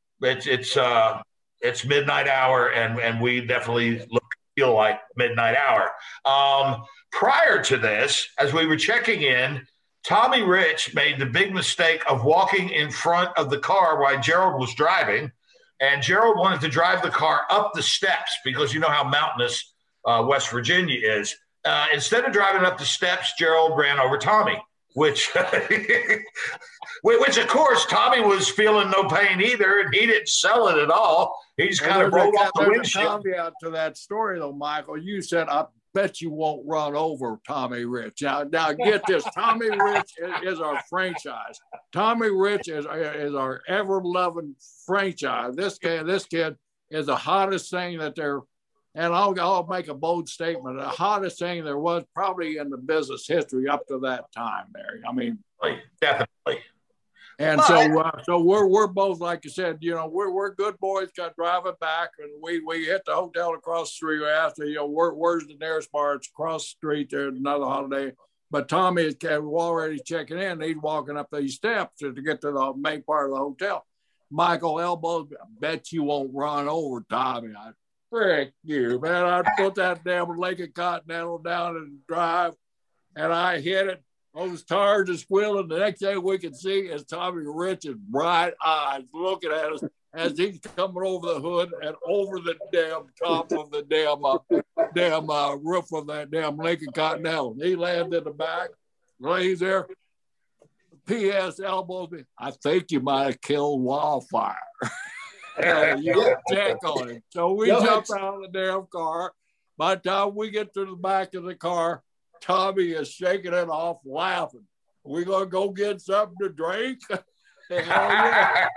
[SPEAKER 8] It's midnight hour, and we definitely feel like midnight hour. Prior to this, as we were checking in, Tommy Rich made the big mistake of walking in front of the car while Gerald was driving, and Gerald wanted to drive the car up the steps because you know how mountainous West Virginia is. Instead of driving up the steps, Gerald ran over Tommy, which of course, Tommy was feeling no pain either, and he didn't sell it at all. He just kind of rolled off the windshield.
[SPEAKER 5] Caveat to that story, though, Michael. You said, I bet you won't run over Tommy Rich. Now get this. Tommy Rich is our franchise. Tommy Rich is our ever-loving franchise. This kid is the hottest thing that there, and I'll make a bold statement, the hottest thing there was probably in the business history up to that time, Mary. I mean,
[SPEAKER 8] definitely.
[SPEAKER 5] And so we're both, like you said, we're good boys. Got driving back, and we hit the hotel across the street. We asked, where's the nearest bar? It's across the street. There's another Holiday. But Tommy was already checking in. He's walking up these steps to get to the main part of the hotel. Michael elbows. I bet you won't run over Tommy. Frick you, man! I put that damn Lincoln Continental down and drive, and I hit it. Those tires are squealing. The next thing we can see is Tommy Rich's bright eyes looking at us as he's coming over the hood and over the damn top of the damn roof of that damn Lincoln Continental. He lands in the back, lays there. P.S. elbows me. I think you might have killed Wildfire. You check on him. So we jump out of the damn car. By the time we get to the back of the car, Tommy is shaking it off, laughing. We gonna go get something to drink? Yeah.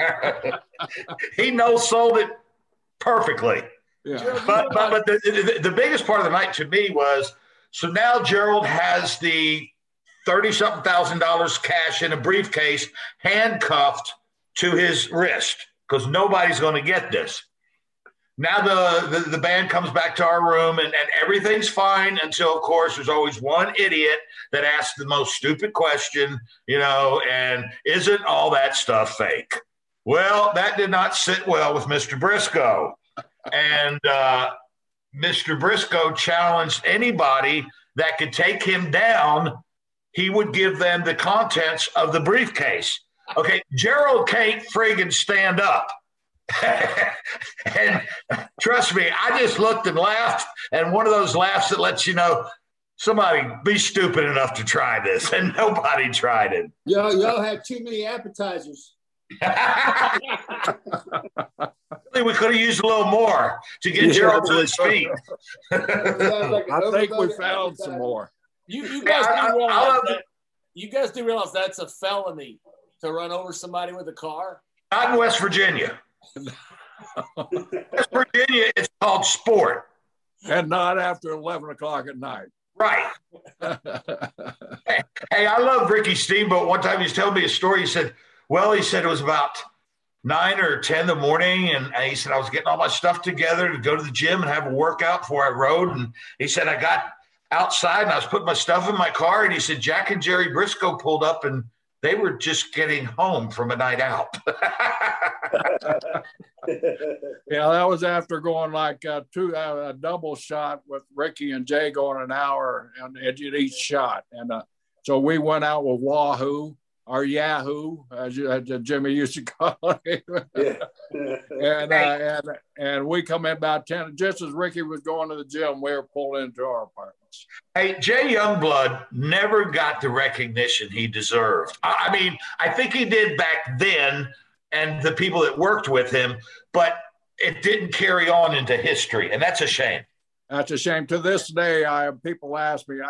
[SPEAKER 8] He no-sold it perfectly.
[SPEAKER 5] Yeah.
[SPEAKER 8] But the biggest part of the night to me was, so now Gerald has the $30-something thousand cash in a briefcase handcuffed to his wrist because nobody's going to get this. Now the band comes back to our room and everything's fine until, of course, there's always one idiot that asks the most stupid question, and isn't all that stuff fake? Well, that did not sit well with Mr. Briscoe. And Mr. Briscoe challenged anybody that could take him down. He would give them the contents of the briefcase. Okay, Gerald can't friggin' stand up. And trust me, I just looked and laughed, and one of those laughs that lets you know somebody be stupid enough to try this, and nobody tried it.
[SPEAKER 9] Y'all had too many appetizers.
[SPEAKER 8] We could have used a little more to get Gerald to his feet.
[SPEAKER 5] I think we found some more.
[SPEAKER 7] You guys do realize that's a felony to run over somebody with a car?
[SPEAKER 8] Not in West Virginia. West Virginia, it's called sport.
[SPEAKER 5] And not after 11 o'clock at night.
[SPEAKER 8] Right. Hey, I love Ricky Steamboat. One time he was telling me a story. He said it was about 9 or 10 in the morning. And he said, I was getting all my stuff together to go to the gym and have a workout before I rode. And he said, I got outside and I was putting my stuff in my car. And he said, Jack and Jerry Briscoe pulled up and they were just getting home from a night out.
[SPEAKER 5] Yeah, that was after going like a double shot with Ricky and Jay going an hour at each shot. And so we went out with Wahoo, or Yahoo, as Jimmy used to call it. And we come in about 10, just as Ricky was going to the gym, we were pulled into our apartments.
[SPEAKER 8] Hey, Jay Youngblood never got the recognition he deserved. I mean, I think he did back then and the people that worked with him, but it didn't carry on into history, and that's a shame.
[SPEAKER 5] That's a shame. To this day, people ask me,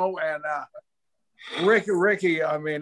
[SPEAKER 5] Ricky, I mean,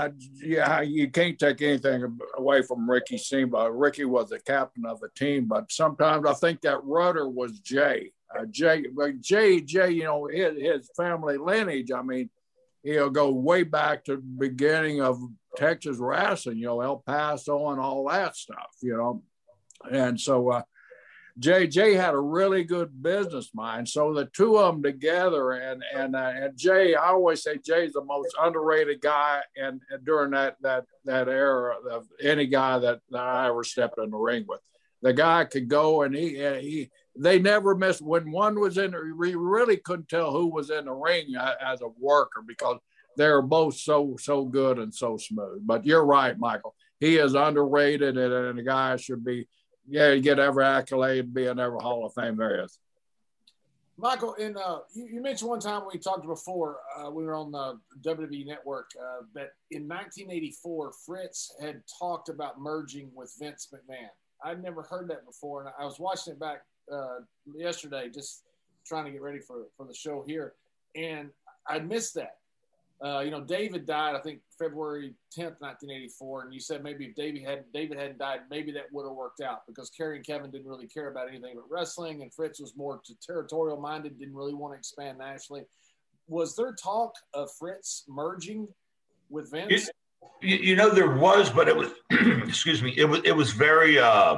[SPEAKER 5] you can't take anything away from Ricky Steamboat. Ricky was the captain of the team, but sometimes I think that rudder was Jay. Jay, you know, his family lineage, I mean, he'll go way back to the beginning of Texas wrestling, you know, El Paso and all that stuff, you know. And so Jay had a really good business mind. So the two of them together, and Jay, I always say Jay's the most underrated guy, and during that era of any guy that I ever stepped in the ring with. The guy could go, and they never missed. When one was in, we really couldn't tell who was in the ring as a worker because they were both so good and so smooth. But you're right, Michael. He is underrated, and the guy should be. Yeah, you get every accolade, be in every Hall of Fame there is.
[SPEAKER 7] Michael, you mentioned one time when we talked before, we were on the WWE Network, that in 1984, Fritz had talked about merging with Vince McMahon. I'd never heard that before, and I was watching it back yesterday, just trying to get ready for the show here, and I missed that. You know, David died, I think, February 10th, 1984. And you said maybe if David hadn't died, maybe that would have worked out because Kerry and Kevin didn't really care about anything but wrestling. And Fritz was more territorial minded, didn't really want to expand nationally. Was there talk of Fritz merging with Vince?
[SPEAKER 8] You know, there was, but it was, excuse me, it was very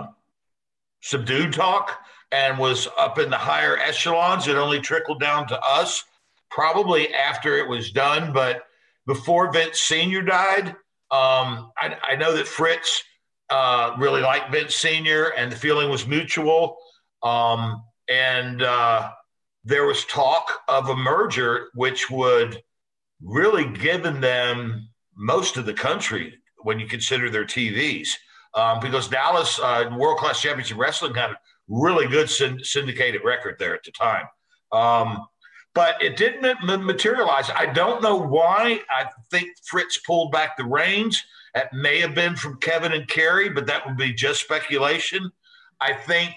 [SPEAKER 8] subdued talk and was up in the higher echelons. It only trickled down to us. Probably after it was done, but before Vince Sr. died, I know that Fritz really liked Vince Sr. and the feeling was mutual. And there was talk of a merger, which would really given them most of the country when you consider their TVs. Because Dallas World Class Championship Wrestling had a really good syndicated record there at the time. But it didn't materialize. I don't know why. I think Fritz pulled back the reins. It may have been from Kevin and Kerry, but that would be just speculation. I think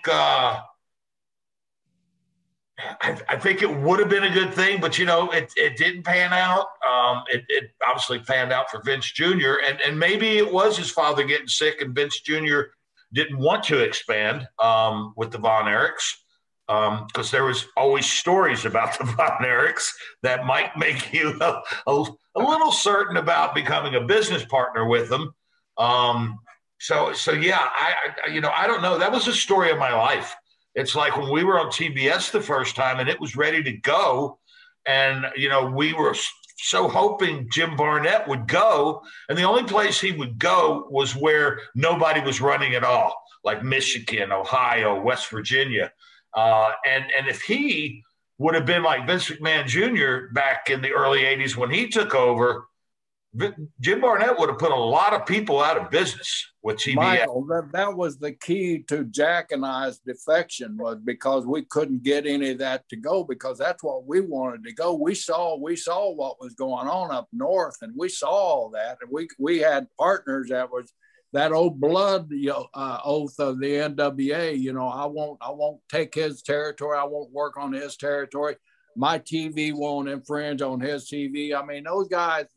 [SPEAKER 8] it would have been a good thing, but, you know, it didn't pan out. It obviously panned out for Vince Jr., and maybe it was his father getting sick, and Vince Jr. didn't want to expand with the Von Erichs. Because there was always stories about the Von Erichs that might make you a little certain about becoming a business partner with them. So yeah, I don't know. That was the story of my life. It's like when we were on TBS the first time and it was ready to go, and you know we were so hoping Jim Barnett would go, and the only place he would go was where nobody was running at all, like Michigan, Ohio, West Virginia. And if he would have been like Vince McMahon Jr. back in the early 80s when he took over, Jim Barnett would have put a lot of people out of business with TBS.
[SPEAKER 5] Michael, that was the key to Jack and I's defection, was because we couldn't get any of that to go, because that's what we wanted to go. We saw what was going on up north, and we saw all that. And we had partners that was that old blood oath of the NWA, you know, I won't take his territory. I won't work on his territory. My TV won't infringe on his TV. I mean, those guys,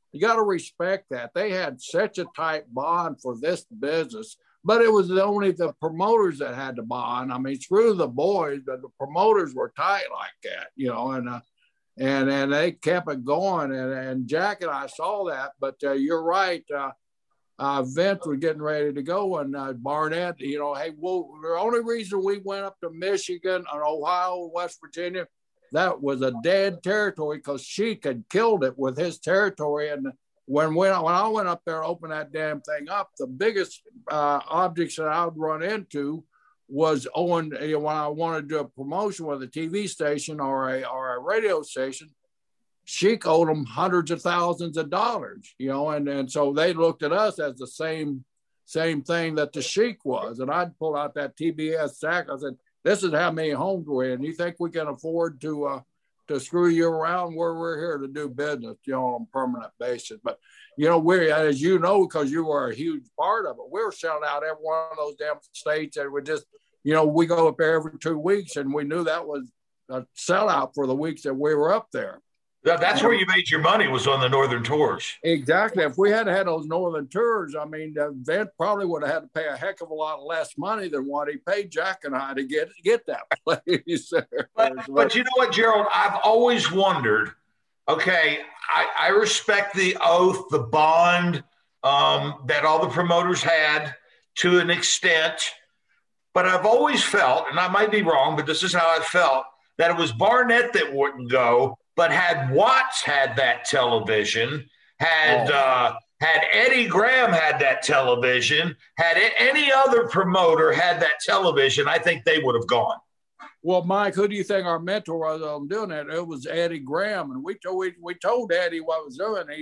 [SPEAKER 5] You got to respect that. They had such a tight bond for this business, but it was only the promoters that had the bond. I mean, screw the boys, but the promoters were tight like that, you know, and they kept it going. And Jack and I saw that, but you're right. Vince was getting ready to go, and Barnett, you know, hey, well, the only reason we went up to Michigan and Ohio, West Virginia, that was a dead territory because Sheik had killed it with his territory. And when I went up there, opened that damn thing up, the biggest objects that I would run into was when I wanted to do a promotion with a TV station or a radio station. Sheik owed them hundreds of thousands of dollars, you know, and so they looked at us as the same thing that the Sheik was. And I'd pull out that TBS sack. I said, this is how many homes we're in. You think we can afford to screw you around? We're here to do business, you know, on a permanent basis. But, you know, we, as you know, because you were a huge part of it, we were selling out every one of those damn states. And we just, you know, we go up there every 2 weeks, and we knew that was a sellout for the weeks that we were up there.
[SPEAKER 8] That's where you made your money, was on the northern tours.
[SPEAKER 5] Exactly. If we had had those northern tours, I mean, Vince probably would have had to pay a heck of a lot less money than what he paid Jack and I to get that place.
[SPEAKER 8] But you know what, Gerald? I've always wondered, okay, I respect the oath, the bond that all the promoters had to an extent, but I've always felt, and I might be wrong, but this is how I felt, that it was Barnett that wouldn't go. But had Watts had that television, had Eddie Graham had that television, had any other promoter had that television, I think they would have gone.
[SPEAKER 5] Well, Mike, who do you think our mentor was on doing that? It was Eddie Graham, and we told Eddie what was doing. He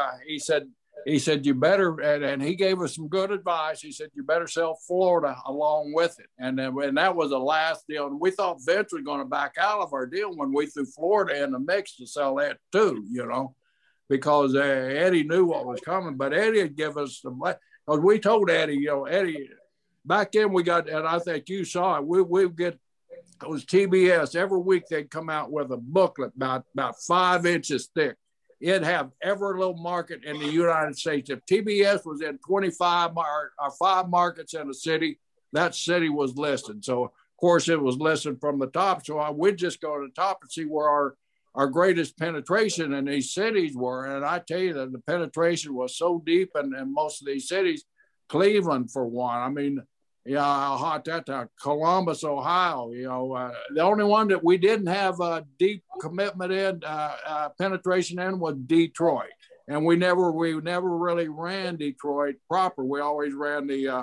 [SPEAKER 5] said you better, and he gave us some good advice. He said you better sell Florida along with it, and that was the last deal. And we thought Vince was going to back out of our deal when we threw Florida in the mix to sell that too, you know, because Eddie knew what was coming. But Eddie had given us the, because we told Eddie, you know, Eddie, back then we got, and I think you saw it, we get. It was TBS. Every week they'd come out with a booklet about 5 inches thick. It'd have every little market in the United States. If TBS was in 25 or 5 markets in a city, that city was listed. So, of course, it was listed from the top. So I would just go to the top and see where our greatest penetration in these cities were. And I tell you that the penetration was so deep in most of these cities. Cleveland, for one. I mean, yeah, how hot that time. Columbus, Ohio. You know, the only one that we didn't have a deep commitment in, penetration in, was Detroit, and we never really ran Detroit proper. We always ran the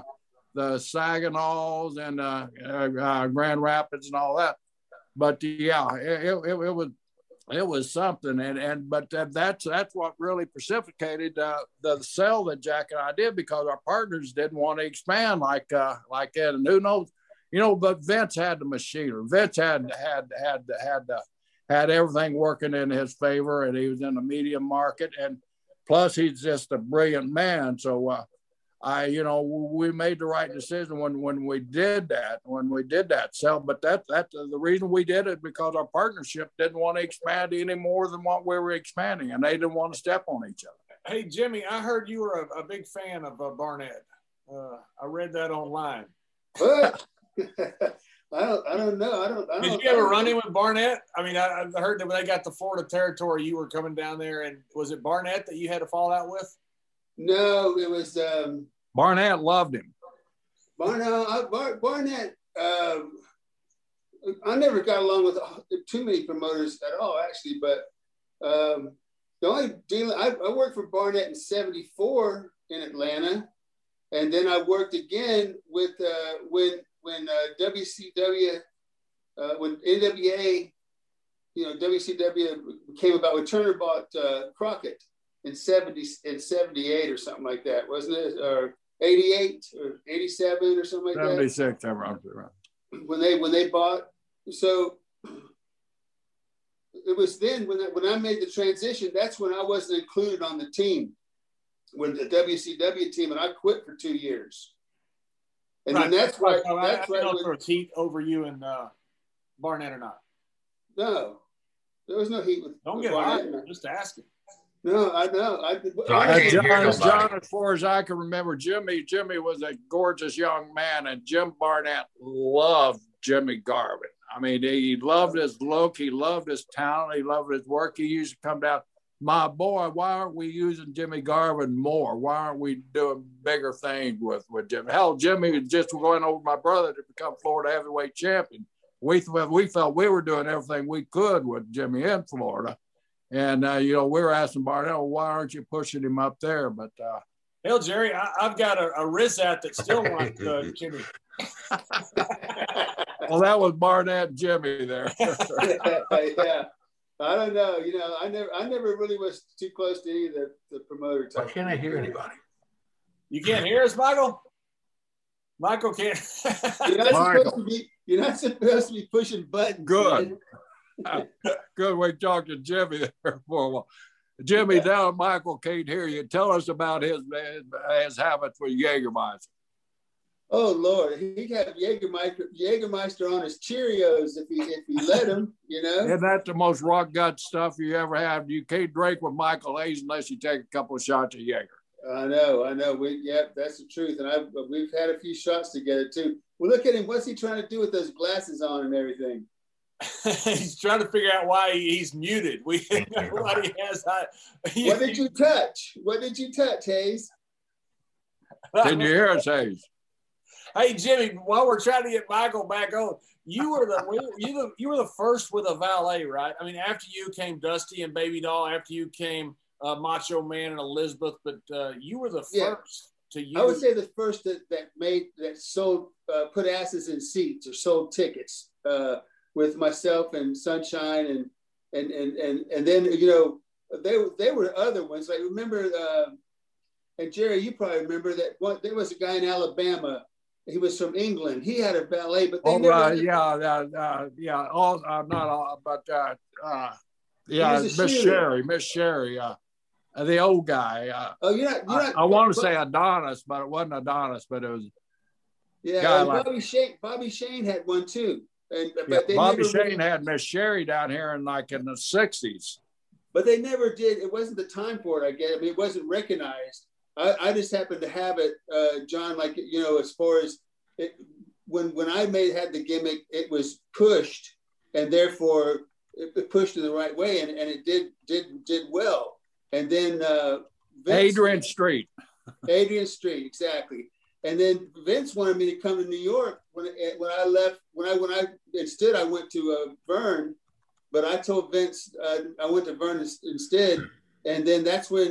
[SPEAKER 5] Saginaws and Grand Rapids and all that. But yeah, it was something, but that's what really precipitated the sell that Jack and I did, because our partners didn't want to expand like that. And who knows, you know? But Vince had the machinery. Vince had everything working in his favor, and he was in the media market, and plus he's just a brilliant man. So we made the right decision when we did that sell. But that's the reason we did it, because our partnership didn't want to expand any more than what we were expanding, and they didn't want to step on each other.
[SPEAKER 7] Hey, Jimmy, I heard you were a big fan of Barnett. I read that online.
[SPEAKER 9] What? I don't know.
[SPEAKER 7] Did you ever run in with Barnett? I mean, I heard that when they got the Florida territory, you were coming down there, and was it Barnett that you had a fallout with?
[SPEAKER 9] No, it was
[SPEAKER 5] Barnett loved him.
[SPEAKER 9] Barnett. I never got along with too many promoters at all, actually. But the only deal I worked for Barnett in '74 in Atlanta, and then I worked again with when WCW, when NWA, WCW came about when Turner bought Crockett in 78 or something like that, wasn't it? Or 88 or 87 or something like
[SPEAKER 5] 76,
[SPEAKER 9] that.
[SPEAKER 5] 76, around.
[SPEAKER 9] When they bought, so it was then when I made the transition. That's when I wasn't included on the team, when the WCW team, and I quit for 2 years. And then that's why.
[SPEAKER 7] I don't know if there was heat over you and Barnett or not.
[SPEAKER 9] No, there was no heat with.
[SPEAKER 7] Don't get hot. Just asking.
[SPEAKER 9] No, I know.
[SPEAKER 8] So I can't hear nobody.
[SPEAKER 5] John, as far as I can remember, Jimmy was a gorgeous young man, and Jim Barnett loved Jimmy Garvin. I mean, he loved his look, he loved his talent, he loved his work. He used to come down, my boy, why aren't we using Jimmy Garvin more? Why aren't we doing bigger things with Jimmy? Hell, Jimmy was just going over my brother to become Florida heavyweight champion. We felt we were doing everything we could with Jimmy in Florida. And, we were asking Barnett, why aren't you pushing him up there? But
[SPEAKER 7] hell, Jerry, I've got a Rizat that still wants Jimmy.
[SPEAKER 5] Well, that was Barnett and Jimmy there.
[SPEAKER 9] Yeah. I don't know. I never really was too close to any of the promoter type.
[SPEAKER 8] Why can't I hear anybody?
[SPEAKER 7] You can't hear us, Michael? Michael can't.
[SPEAKER 9] You're not supposed to be pushing buttons.
[SPEAKER 5] Good. Good. We talked to Jimmy there for a while. Jimmy, now Michael can't hear you. Tell us about his habits with Jägermeister.
[SPEAKER 9] Oh Lord, he had Jägermeister on his Cheerios if he let him.
[SPEAKER 5] Isn't that the most rock gut stuff you ever have? You can't drink with Michael Hayes unless you take a couple of shots of Jaeger.
[SPEAKER 9] I know. That's the truth. And we've had a few shots together too. Well, look at him. What's he trying to do with those glasses on and everything?
[SPEAKER 7] He's trying to figure out why he's muted. We know what he has.
[SPEAKER 9] What did you touch? What did you touch, Hayes?
[SPEAKER 5] Didn't you hear us, Hayes?
[SPEAKER 7] Hey, Jimmy, while we're trying to get Michael back on, you were the first with a valet, right? I mean, after you came Dusty and Baby Doll, after you came Macho Man and Elizabeth, but you were the first to use.
[SPEAKER 9] I would say the first that sold put asses in seats or sold tickets with myself and Sunshine and then there were other ones. Like remember, and Jerry, you probably remember that there was a guy in Alabama. He was from England. He had a ballet, but they
[SPEAKER 5] Miss Sherry, the old guy.
[SPEAKER 9] You're not.
[SPEAKER 5] I want to say Adonis, but it wasn't Adonis, but it was.
[SPEAKER 9] Yeah, Bobby Shane had one too.
[SPEAKER 5] Bobby Shane had Miss Sherry down here in the 60s.
[SPEAKER 9] But they never did. It wasn't the time for it, I guess. I mean, it wasn't recognized. I just happened to have it, John, as far as it, when I had the gimmick, it was pushed, and therefore it pushed in the right way, and it did well. And then
[SPEAKER 5] Adrian Street,
[SPEAKER 9] exactly. And then Vince wanted me to come to New York when I left. When I instead I went to Vern, but I told Vince I went to Vern instead, and then that's when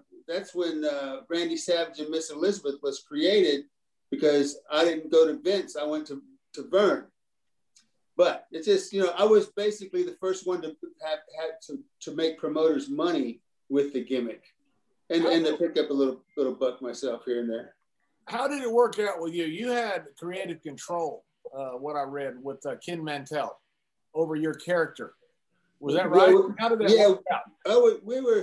[SPEAKER 9] Randy Savage and Miss Elizabeth was created, because I didn't go to Vince, I went to Vern. But it's just, I was basically the first one to to make promoters money with the gimmick, and to pick up a little buck myself here and there.
[SPEAKER 7] How did it work out with you? You had creative control, what I read, with Ken Mantell over your character. Was that right? How did that work out?
[SPEAKER 9] We were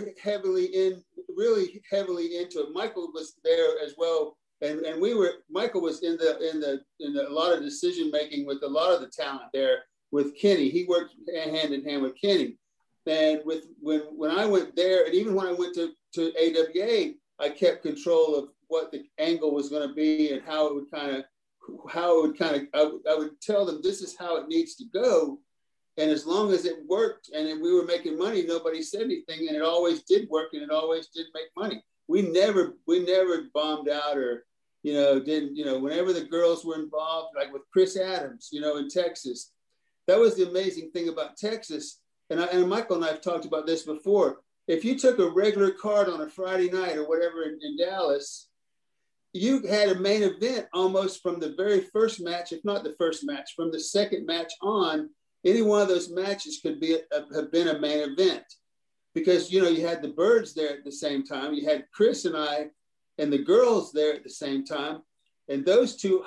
[SPEAKER 9] really heavily into it. Michael was there as well, and Michael was in a lot of decision making with a lot of the talent there with Kenny. He worked hand in hand with Kenny, and when I went there, and even when I went to AWA, I kept control of what the angle was going to be and how it would kind of. I would tell them, this is how it needs to go. And as long as it worked and we were making money, nobody said anything, and it always did work, and it always did make money. We never bombed out or, whenever the girls were involved, like with Chris Adams, in Texas. That was the amazing thing about Texas. And Michael and I have talked about this before. If you took a regular card on a Friday night or whatever in Dallas, you had a main event almost from the very first match, if not the first match, from the second match on. Any one of those matches could have been a main event, because you had the Birds there at the same time. You had Chris and I and the girls there at the same time, and those two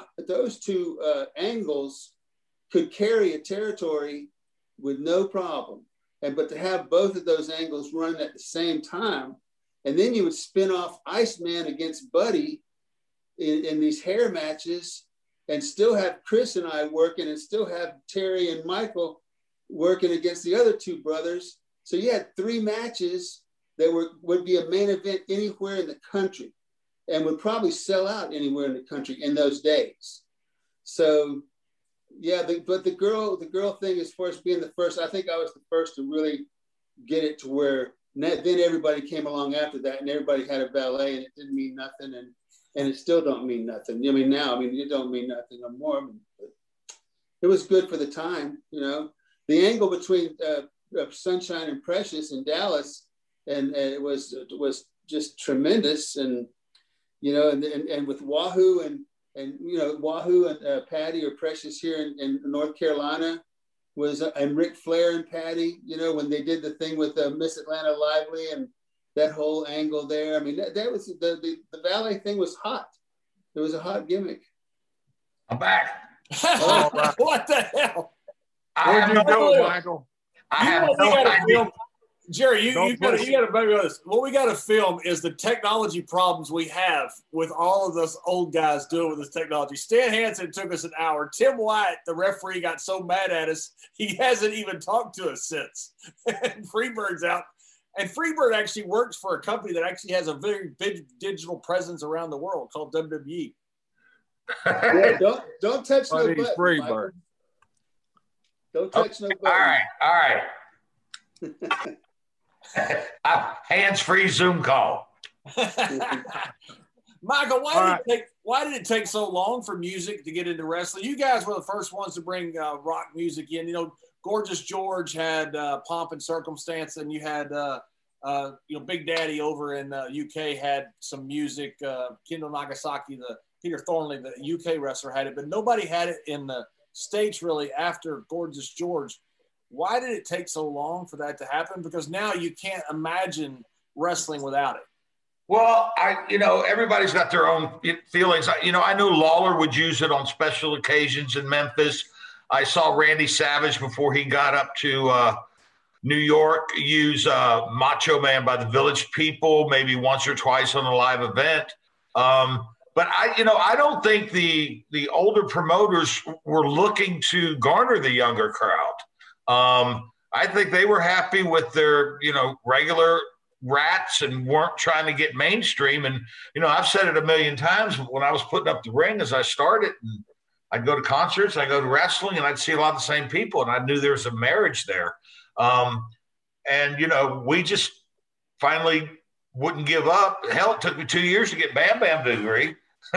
[SPEAKER 9] angles could carry a territory with no problem. But to have both of those angles run at the same time, and then you would spin off Iceman against Buddy in these hair matches, and still have Chris and I working, and still have Terry and Michael working against the other two brothers. So you had 3 matches that would be a main event anywhere in the country and would probably sell out anywhere in the country in those days. So yeah, but the girl thing, as far as being the first, I think I was the first to really get it to where then everybody came along after that, and everybody had a ballet, and it didn't mean nothing, and it still don't mean nothing. I mean, now, it don't mean nothing no more. But it was good for the time, you know. The angle between Sunshine and Precious in Dallas, and it was just tremendous, and you know, and with Wahoo and you know, Wahoo and Patty or Precious here in North Carolina was, and Ric Flair and Patty, you know, when they did the thing with Miss Atlanta Lively and that whole angle there. I mean, that was the ballet thing was hot. It was a hot gimmick.
[SPEAKER 8] I'm back.
[SPEAKER 7] What the hell?
[SPEAKER 5] Where'd you go, Michael?
[SPEAKER 8] I have no idea.
[SPEAKER 7] Jerry, you got to back with us. What we got to film is the technology problems we have with all of those old guys doing with this technology. Stan Hansen took us an hour. Tim White, the referee, got so mad at us, he hasn't even talked to us since. And Freebird's out. And Freebird actually works for a company that actually has a very big digital presence around the world called WWE.
[SPEAKER 9] Yeah, don't touch no button,
[SPEAKER 5] Freebird.
[SPEAKER 9] Don't touch no button.
[SPEAKER 8] All right. Hands-free Zoom call.
[SPEAKER 7] Michael, why did it take so long for music to get into wrestling? You guys were the first ones to bring rock music in. You know, Gorgeous George had Pomp and Circumstance, and you had Big Daddy over in UK had some music. Kendo Nagasaki, the Peter Thornley, the UK wrestler, had it, but nobody had it in the States really after Gorgeous George. Why did it take so long for that to happen? Because now you can't imagine wrestling without it.
[SPEAKER 8] Well, everybody's got their own feelings. I knew Lawler would use it on special occasions in Memphis. I saw Randy Savage before he got up to New York use Macho Man by the Village People maybe once or twice on a live event. But I don't think the older promoters were looking to garner the younger crowd. I think they were happy with their, regular rats and weren't trying to get mainstream. And, I've said it a million times when I was putting up the ring as I started, and I'd go to concerts, I'd go to wrestling, and I'd see a lot of the same people, and I knew there was a marriage there. We just finally wouldn't give up. Hell, it took me 2 years to get Bam Bam to agree.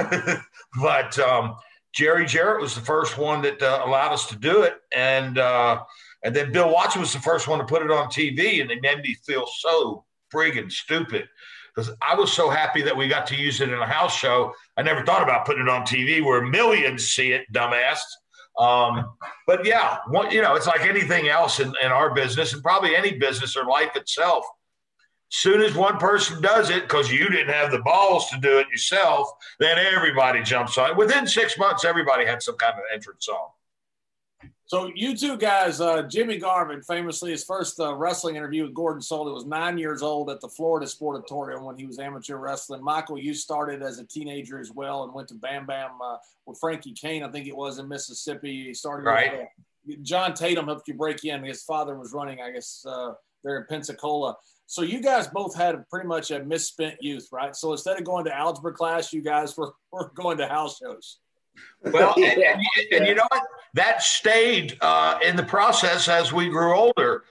[SPEAKER 8] But Jerry Jarrett was the first one that allowed us to do it. And then Bill Watson was the first one to put it on TV, and it made me feel so friggin' stupid because I was so happy that we got to use it in a house show. I never thought about putting it on TV where millions see it, dumbass. But yeah, it's like anything else in our business and probably any business or life itself. Soon as one person does it, because you didn't have the balls to do it yourself, then everybody jumps on it. Within 6 months, everybody had some kind of entrance song.
[SPEAKER 7] So you two guys, Jimmy Garvin, famously, his first wrestling interview with Gordon Solie was 9 years old at the Florida Sportatorium when he was amateur wrestling. Michael, you started as a teenager as well and went to Bam Bam with Frankie Kane, I think it was, in Mississippi. He started
[SPEAKER 8] right.
[SPEAKER 7] With, John Tatum helped you break in. His father was running, I guess, there in Pensacola. So you guys both had pretty much a misspent youth, right? So instead of going to algebra class, you guys were going to house shows.
[SPEAKER 8] Well, and you know what? That stayed in the process as we grew older.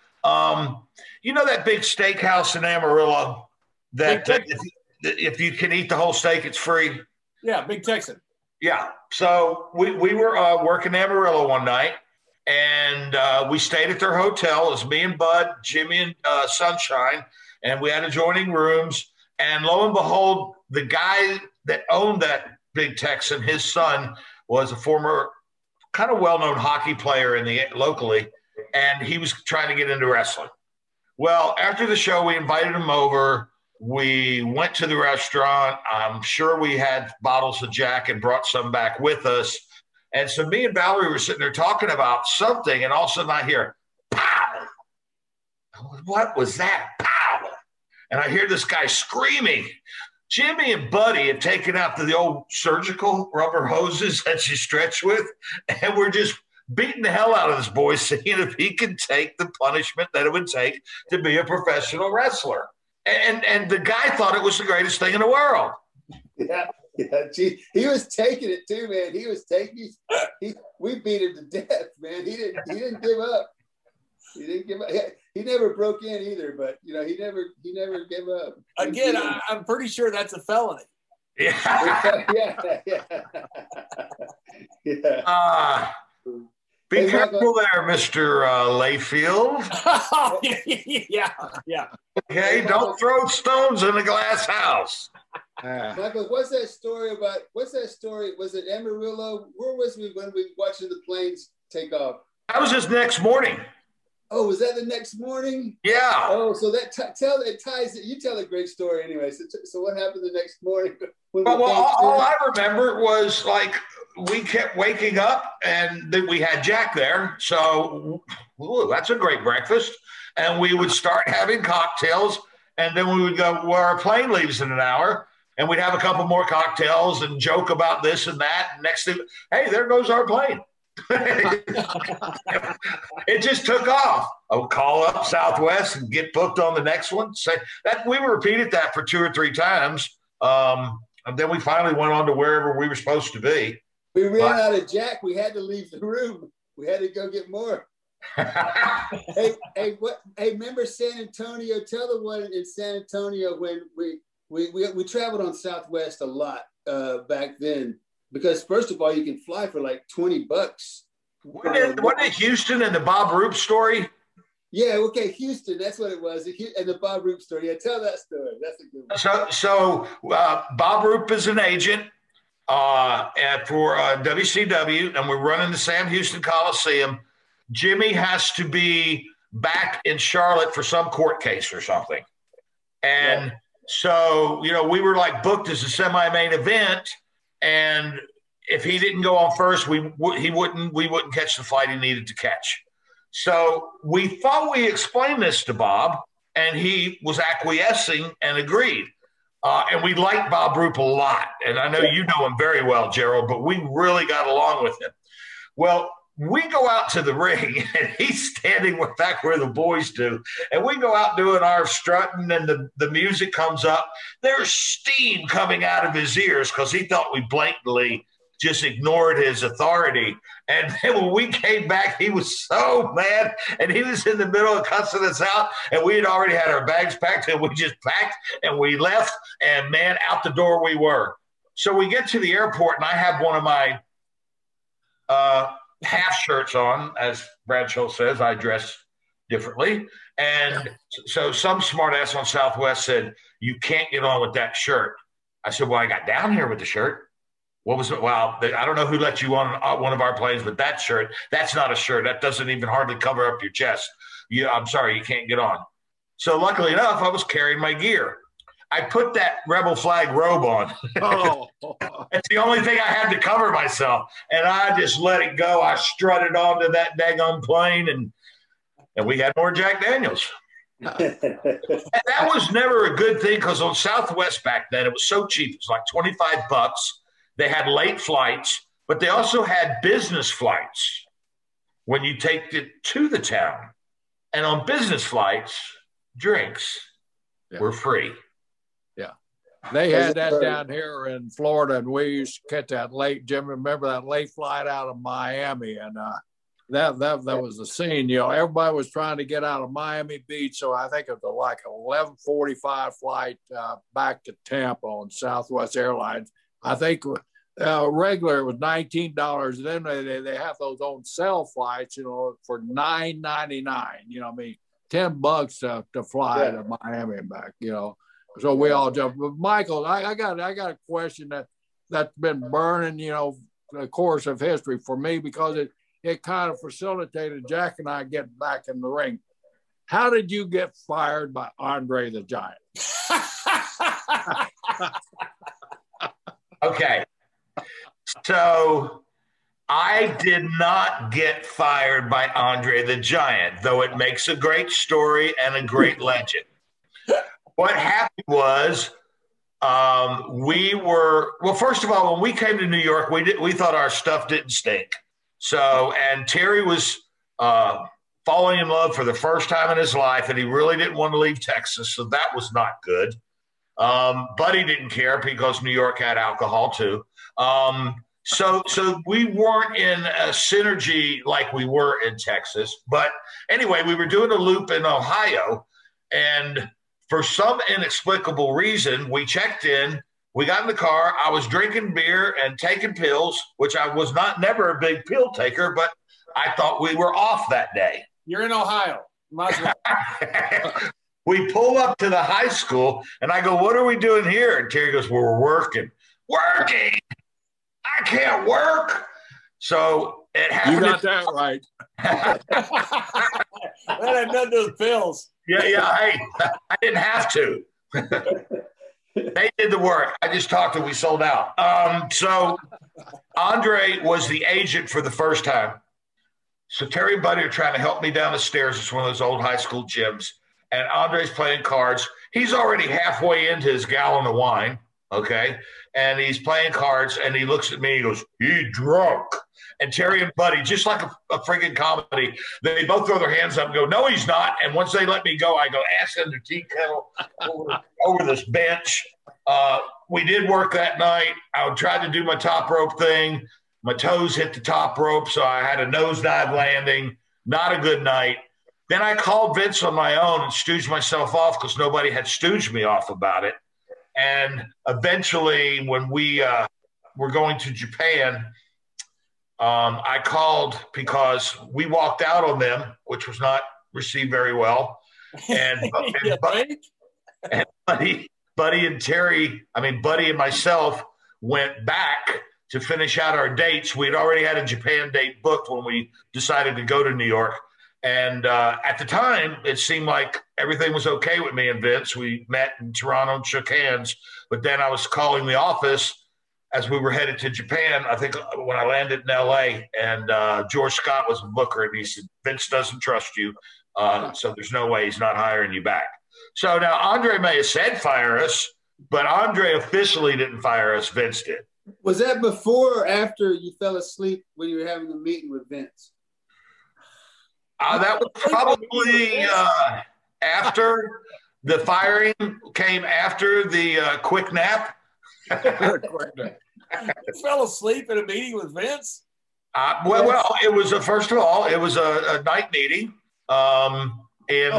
[SPEAKER 8] That big steakhouse in Amarillo that if you can eat the whole steak, it's free.
[SPEAKER 7] Yeah, Big Texan.
[SPEAKER 8] Yeah. So we were working Amarillo one night, and we stayed at their hotel. It was me and Bud, Jimmy and Sunshine, and we had adjoining rooms. And lo and behold, the guy that owned that Big Texan, his son was a former kind of well-known hockey player locally, and he was trying to get into wrestling. Well, after the show, we invited him over. We went to the restaurant. I'm sure we had bottles of Jack and brought some back with us. And so me and Valerie were sitting there talking about something, and all of a sudden I hear, pow! What was that? Pow! And I hear this guy screaming. Jimmy and Buddy had taken out the old surgical rubber hoses that you stretch with, and we're just beating the hell out of this boy, seeing if he can take the punishment that it would take to be a professional wrestler. And the guy thought it was the greatest thing in the world.
[SPEAKER 9] Yeah. Gee, he was taking it too, man. He was taking. We beat him to death, man. He didn't give up. He didn't give up. He never broke in either, but he never gave up.
[SPEAKER 7] Again, I'm pretty sure that's a felony.
[SPEAKER 8] Yeah.
[SPEAKER 9] Yeah.
[SPEAKER 8] Be careful there, Mr. Layfield.
[SPEAKER 7] Yeah.
[SPEAKER 8] Okay, don't throw stones in a glass house.
[SPEAKER 9] Michael, what's that story? Was it Amarillo? Where was we when we watching the planes take off?
[SPEAKER 8] That was just next morning.
[SPEAKER 9] Oh, was that the next morning?
[SPEAKER 8] Yeah.
[SPEAKER 9] Oh, so that ties it. You tell a great story anyway. So what happened the next morning?
[SPEAKER 8] Well, all I remember was like we kept waking up and then we had Jack there. So that's a great breakfast. And we would start having cocktails. And then we would go, well, our plane leaves in an hour. And we'd have a couple more cocktails and joke about this and that. And next thing, hey, there goes our plane. It just took off. I would call up Southwest and get booked on the next one. Say that we repeated that for 2 or 3 times. And then we finally went on to wherever we were supposed to be.
[SPEAKER 9] We ran out of Jack. We had to leave the room. We had to go get more. Hey, remember San Antonio? Tell the one in San Antonio when we traveled on Southwest a lot back then. Because first of all, you can fly for like $20.
[SPEAKER 8] Wasn't it Houston and the Bob Roop story?
[SPEAKER 9] Yeah, okay, Houston. That's what it was. And the Bob Roop story. Yeah, tell that story. That's a good one.
[SPEAKER 8] So Bob Roop is an agent for WCW, and we're running the Sam Houston Coliseum. Jimmy has to be back in Charlotte for some court case or something, and so we were like booked as a semi-main event. And if he didn't go on first, we wouldn't catch the flight he needed to catch. So we thought we explained this to Bob, and he was acquiescing and agreed. And we liked Bob Roop a lot. And I know you know him very well, Gerald, but we really got along with him. Well, we go out to the ring, and he's standing back where the boys do. And we go out doing our strutting, and the music comes up. There's steam coming out of his ears because he thought we blatantly just ignored his authority. And then when we came back, he was so mad, and he was in the middle of cussing us out. And we had already had our bags packed, and we just packed, and we left. And, man, out the door we were. So we get to the airport, and I have one of my half shirts on, as Bradshaw says. I dress differently. And so some smart ass on Southwest said, you can't get on with that shirt. I said, well, I got down here with the shirt. What was it? Well, I don't know who let you on one of our planes, but that shirt, that's not a shirt. That doesn't even hardly cover up your chest. I'm sorry, you can't get on. So luckily enough, I was carrying my gear. I put that rebel flag robe on.
[SPEAKER 5] Oh.
[SPEAKER 8] It's the only thing I had to cover myself. And I just let it go. I strutted onto that daggone plane, and we had more Jack Daniels. And that was never a good thing because on Southwest back then, it was so cheap. It was like $25. They had late flights, but they also had business flights when you take it to the town. And on business flights, drinks were free.
[SPEAKER 5] They had that down here in Florida, and we used to catch that late. Jim, remember that late flight out of Miami, and that was the scene. Everybody was trying to get out of Miami Beach, so I think it was like 11:45 flight back to Tampa on Southwest Airlines. I think regular it was $19, and then they have those on sale flights, for $9.99. $10 to fly to Miami and back. So we all jump. But Michael, I got a question that's been burning, the course of history for me because it kind of facilitated Jack and I getting back in the ring. How did you get fired by Andre the Giant?
[SPEAKER 8] Okay. So I did not get fired by Andre the Giant, though it makes a great story and a great legend. What happened was first of all, when we came to New York, we thought our stuff didn't stink. So, and Terry was falling in love for the first time in his life, and he really didn't want to leave Texas, so that was not good. Buddy didn't care because New York had alcohol too. So we weren't in a synergy like we were in Texas. But anyway, we were doing a loop in Ohio, and for some inexplicable reason, we checked in. We got in the car. I was drinking beer and taking pills, which I was never a big pill taker, but I thought we were off that day.
[SPEAKER 7] You're in Ohio. Might as well.
[SPEAKER 8] We pull up to the high school, and I go, "What are we doing here?" And Terry goes, "Well, we're working." Working? I can't work. So it happened.
[SPEAKER 5] You got that right.
[SPEAKER 7] That had nothing to do with pills.
[SPEAKER 8] Yeah. Hey, I didn't have to. They did the work. I just talked and we sold out. So Andre was the agent for the first time. So Terry and Buddy are trying to help me down the stairs. It's one of those old high school gyms. And Andre's playing cards. He's already halfway into his gallon of wine, okay? And he's playing cards, and he looks at me and he goes, "He drunk." And Terry and Buddy, just like a friggin' comedy, they both throw their hands up and go, "No, he's not." And once they let me go, I go, ass under tea kettle over this bench. We did work that night. I tried to do my top rope thing. My toes hit the top rope, so I had a nosedive landing. Not a good night. Then I called Vince on my own and stooged myself off because nobody had stooged me off about it. And eventually, when we were going to Japan, I called because we walked out on them, which was not received very well. And, Buddy and Terry, Buddy and myself went back to finish out our dates. We had already had a Japan date booked when we decided to go to New York. And at the time, it seemed like everything was okay with me and Vince. We met in Toronto and shook hands. But then I was calling the office as we were headed to Japan, I think when I landed in L.A., and George Scott was a booker, and he said, "Vince doesn't trust you, so there's no way he's not hiring you back." So now Andre may have said fire us, but Andre officially didn't fire us. Vince did.
[SPEAKER 9] Was that before or after you fell asleep when you were having the meeting with Vince?
[SPEAKER 8] That was probably after the firing came after the quick nap.
[SPEAKER 7] You fell asleep at a meeting with Vince?
[SPEAKER 8] Well, it was first of all, it was a night meeting. It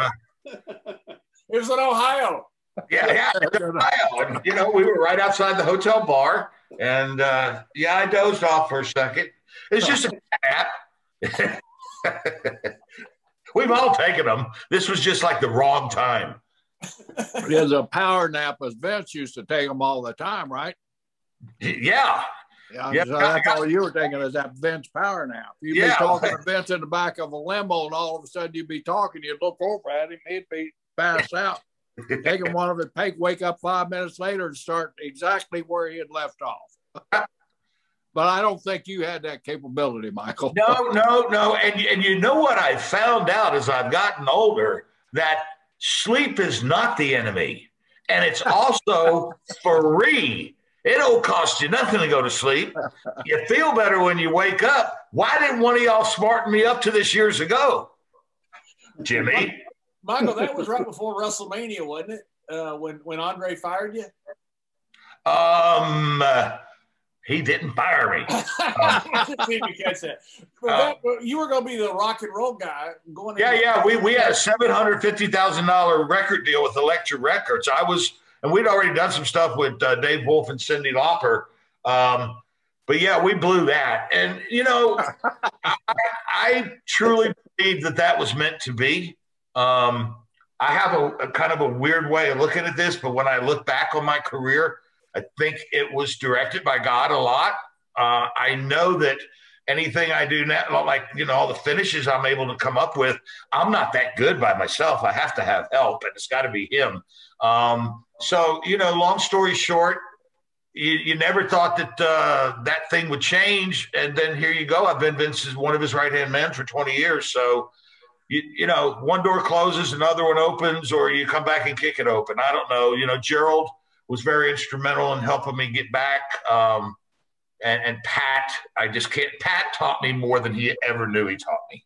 [SPEAKER 7] was in Ohio.
[SPEAKER 8] Yeah, it was in Ohio. And, we were right outside the hotel bar. And, I dozed off for a second. It's just a nap. We've all taken them. This was just like the wrong time.
[SPEAKER 5] It is a power nap, as Vince used to take them all the time, right?
[SPEAKER 8] Yeah.
[SPEAKER 5] So that's all you were taking is that Vince power nap. You'd be talking to Vince in the back of a limo, and all of a sudden you'd be talking, you'd look over at him, he'd be passed out. Taking one of his wake up 5 minutes later and start exactly where he had left off. But I don't think you had that capability, Michael.
[SPEAKER 8] No. And you know what I found out as I've gotten older? That sleep is not the enemy. And it's also free. It don't cost you nothing to go to sleep. You feel better when you wake up. Why didn't one of y'all smarten me up to this years ago? Jimmy?
[SPEAKER 7] Michael, that was right before WrestleMania, wasn't it? When Andre fired you?
[SPEAKER 8] He didn't fire me.
[SPEAKER 7] I didn't see you catch that. But you were going to be the rock and roll guy.
[SPEAKER 8] We had a $750,000 record deal with Elektra Records. And we'd already done some stuff with Dave Wolf and Cyndi Lauper. But yeah, we blew that. And, I truly believe that was meant to be. I have a kind of a weird way of looking at this, but when I look back on my career, I think it was directed by God a lot. I know that anything I do now, like, all the finishes I'm able to come up with, I'm not that good by myself. I have to have help, and it's got to be him. So, long story short, you never thought that that thing would change. And then here you go. I've been Vince's one of his right-hand men for 20 years. So, one door closes, another one opens, or you come back and kick it open. I don't know. Gerald was very instrumental in helping me get back. And Pat, Pat taught me more than he ever knew he taught me.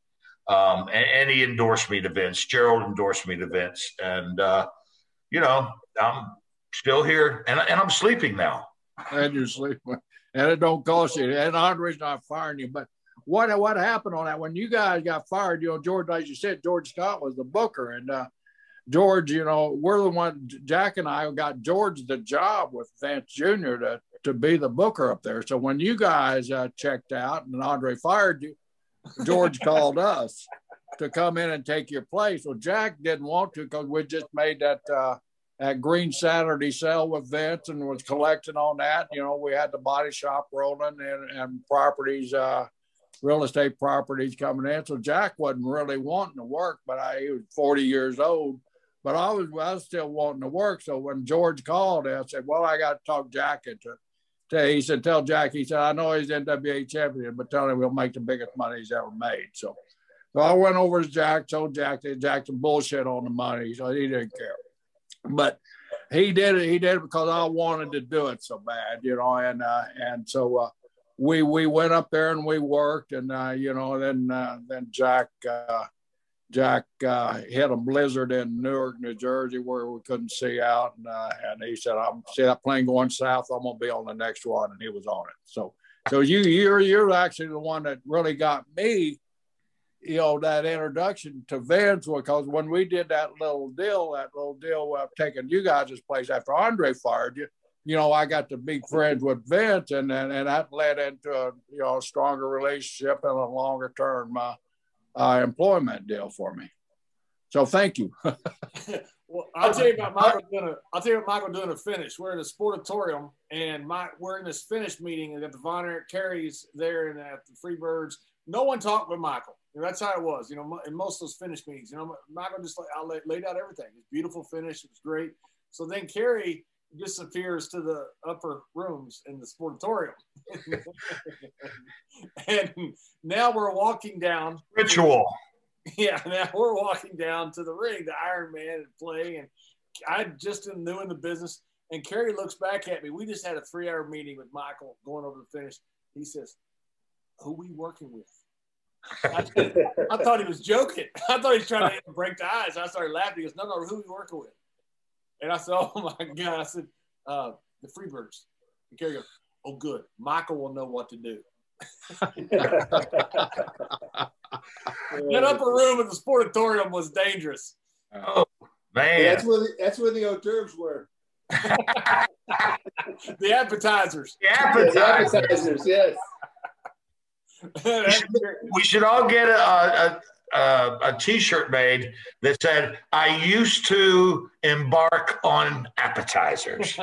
[SPEAKER 8] And he endorsed me to Vince. Gerald endorsed me to Vince. And, I'm still here, and I'm sleeping now.
[SPEAKER 5] And you're sleeping. And it don't cost you. And Andre's not firing you. But what happened on that? When you guys got fired, George, as you said, George Scott was the booker. And George, we're the one, Jack and I got George the job with Vance Jr. to be the booker up there. So when you guys checked out and Andre fired you, George called us to come in and take your place. Well, Jack didn't want to because we just made that Green Saturday sale with Vince and was collecting on that. We had the body shop rolling and properties, real estate properties coming in. So Jack wasn't really wanting to work, but he was 40 years old. But I was still wanting to work. So when George called, I said, well, I got to talk Jack into it. He said, tell Jack, he said, I know he's NWA champion, but tell him we'll make the biggest money he's ever made. So I went over to Jack, told Jack that Jack some bullshit on the money. So he didn't care. But he did it because I wanted to do it so bad, and so we went up there and we worked, and then Jack hit a blizzard in Newark, New Jersey, where we couldn't see out, and he said, "I'm see that plane going south. I'm gonna be on the next one," and he was on it. So you're actually the one that really got me, that introduction to Vince, because when we did that little deal of taking you guys' place after Andre fired you, I got to be friends with Vince, and that led into a stronger relationship and a longer term employment deal for me. So thank you.
[SPEAKER 7] Well, I'll tell you about Michael doing a finish. We're in the Sportatorium, and we're in this finish meeting, and got the Von Erich Carries there and at the Freebirds. No one talked with Michael. That's how it was, in most of those finish meetings. Michael just laid out everything. It was a beautiful finish. It was great. So then Kerry disappears to the upper rooms in the Sportatorium. And now we're walking down.
[SPEAKER 8] Ritual.
[SPEAKER 7] Yeah, now we're walking down to the ring, the Iron Man and play. And I just am new in the business. And Kerry looks back at me. We just had a 3-hour meeting with Michael going over the finish. He says, "Who we working with?" I thought he was joking. I thought he was trying to break the ice. I started laughing. He goes, no, who are we working with? And I said, oh, my God. I said, the Freebirds. And Kerry goes, oh, good. Michael will know what to do. That upper room at the Sportatorium was dangerous.
[SPEAKER 8] Oh, man.
[SPEAKER 9] Yeah, that's where the hors d'oeuvres were.
[SPEAKER 7] The appetizers.
[SPEAKER 8] The appetizers,
[SPEAKER 9] yes.
[SPEAKER 8] We should all get a T-shirt made that said, "I used to embark on appetizers."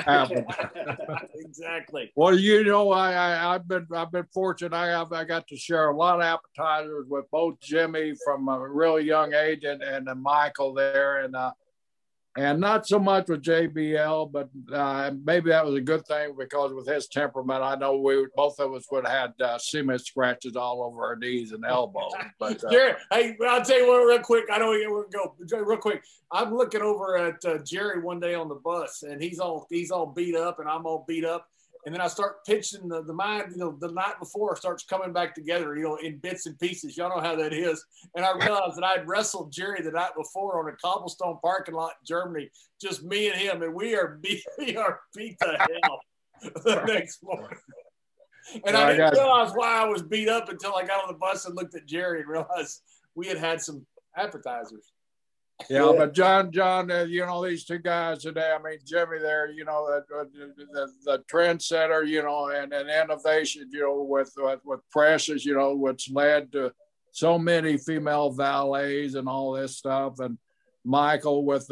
[SPEAKER 7] Exactly.
[SPEAKER 5] Well, I've been fortunate. I got to share a lot of appetizers with both Jimmy from a really young age and Michael there, and not so much with JBL, but maybe that was a good thing, because with his temperament, I know both of us would have had cement scratches all over our knees and elbows. But
[SPEAKER 7] Jerry, hey, I'll tell you what, real quick. I know we're gonna go real quick. I'm looking over at Jerry one day on the bus, and he's all beat up, and I'm all beat up. And then I start pitching the mind, the night before starts coming back together, in bits and pieces. Y'all know how that is. And I realized that I'd wrestled Jerry the night before on a cobblestone parking lot in Germany, just me and him, and we are beat to hell the next morning. And I didn't realize why I was beat up until I got on the bus and looked at Jerry and realized we had some appetizers.
[SPEAKER 5] Yeah, but John, these two guys today, I mean, Jimmy there, the trendsetter, and innovation, with Precious, which led to so many female valets and all this stuff, and Michael with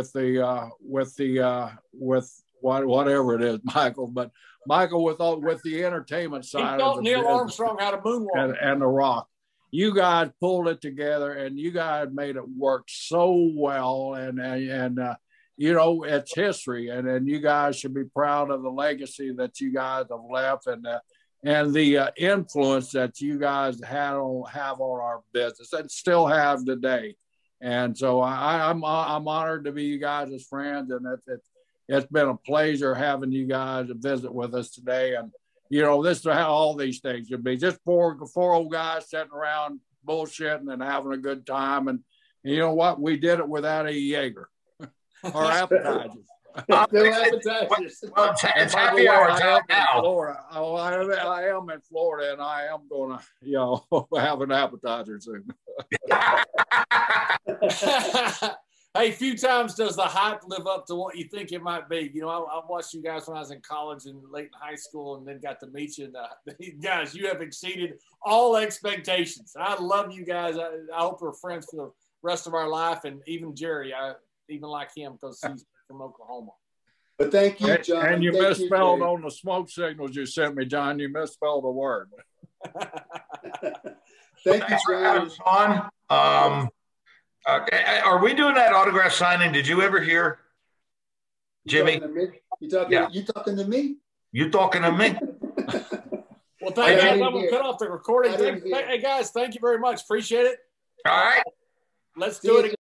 [SPEAKER 5] whatever it is, Michael, but Michael with the entertainment side. He
[SPEAKER 7] taught Neil Armstrong how to moonwalk
[SPEAKER 5] and The Rock. You guys pulled it together, and you guys made it work so well, and it's history, and you guys should be proud of the legacy that you guys have left, and the influence that you guys have on our business and still have today. And so I'm honored to be you guys as friends, and it's been a pleasure having you guys visit with us today. And this is how all these things should be. Just four old guys sitting around bullshitting and having a good time. And you know what? We did it without a Jaeger or appetizers.
[SPEAKER 9] No appetizers.
[SPEAKER 8] Well, it's happy hour time now.
[SPEAKER 5] I am in Florida, and I am going to, have an appetizer soon.
[SPEAKER 7] Hey, few times does the hype live up to what you think it might be? I watched you guys when I was in college and late in high school, and then got to meet you. And guys, you have exceeded all expectations. I love you guys. I hope we're friends for the rest of our life. And even Jerry, I even like him because he's from Oklahoma.
[SPEAKER 9] But thank you, John.
[SPEAKER 5] And you misspelled on the smoke signals you sent me, John. You misspelled a word.
[SPEAKER 9] Thank you, John.
[SPEAKER 8] Are we doing that autograph signing? Did you ever hear, Jimmy?
[SPEAKER 9] You talking to me?
[SPEAKER 8] You talking to me?
[SPEAKER 7] Well, thank you. I'm going to cut off the recording. Hey, guys, thank you very much. Appreciate it.
[SPEAKER 8] All right.
[SPEAKER 7] Let's do it again.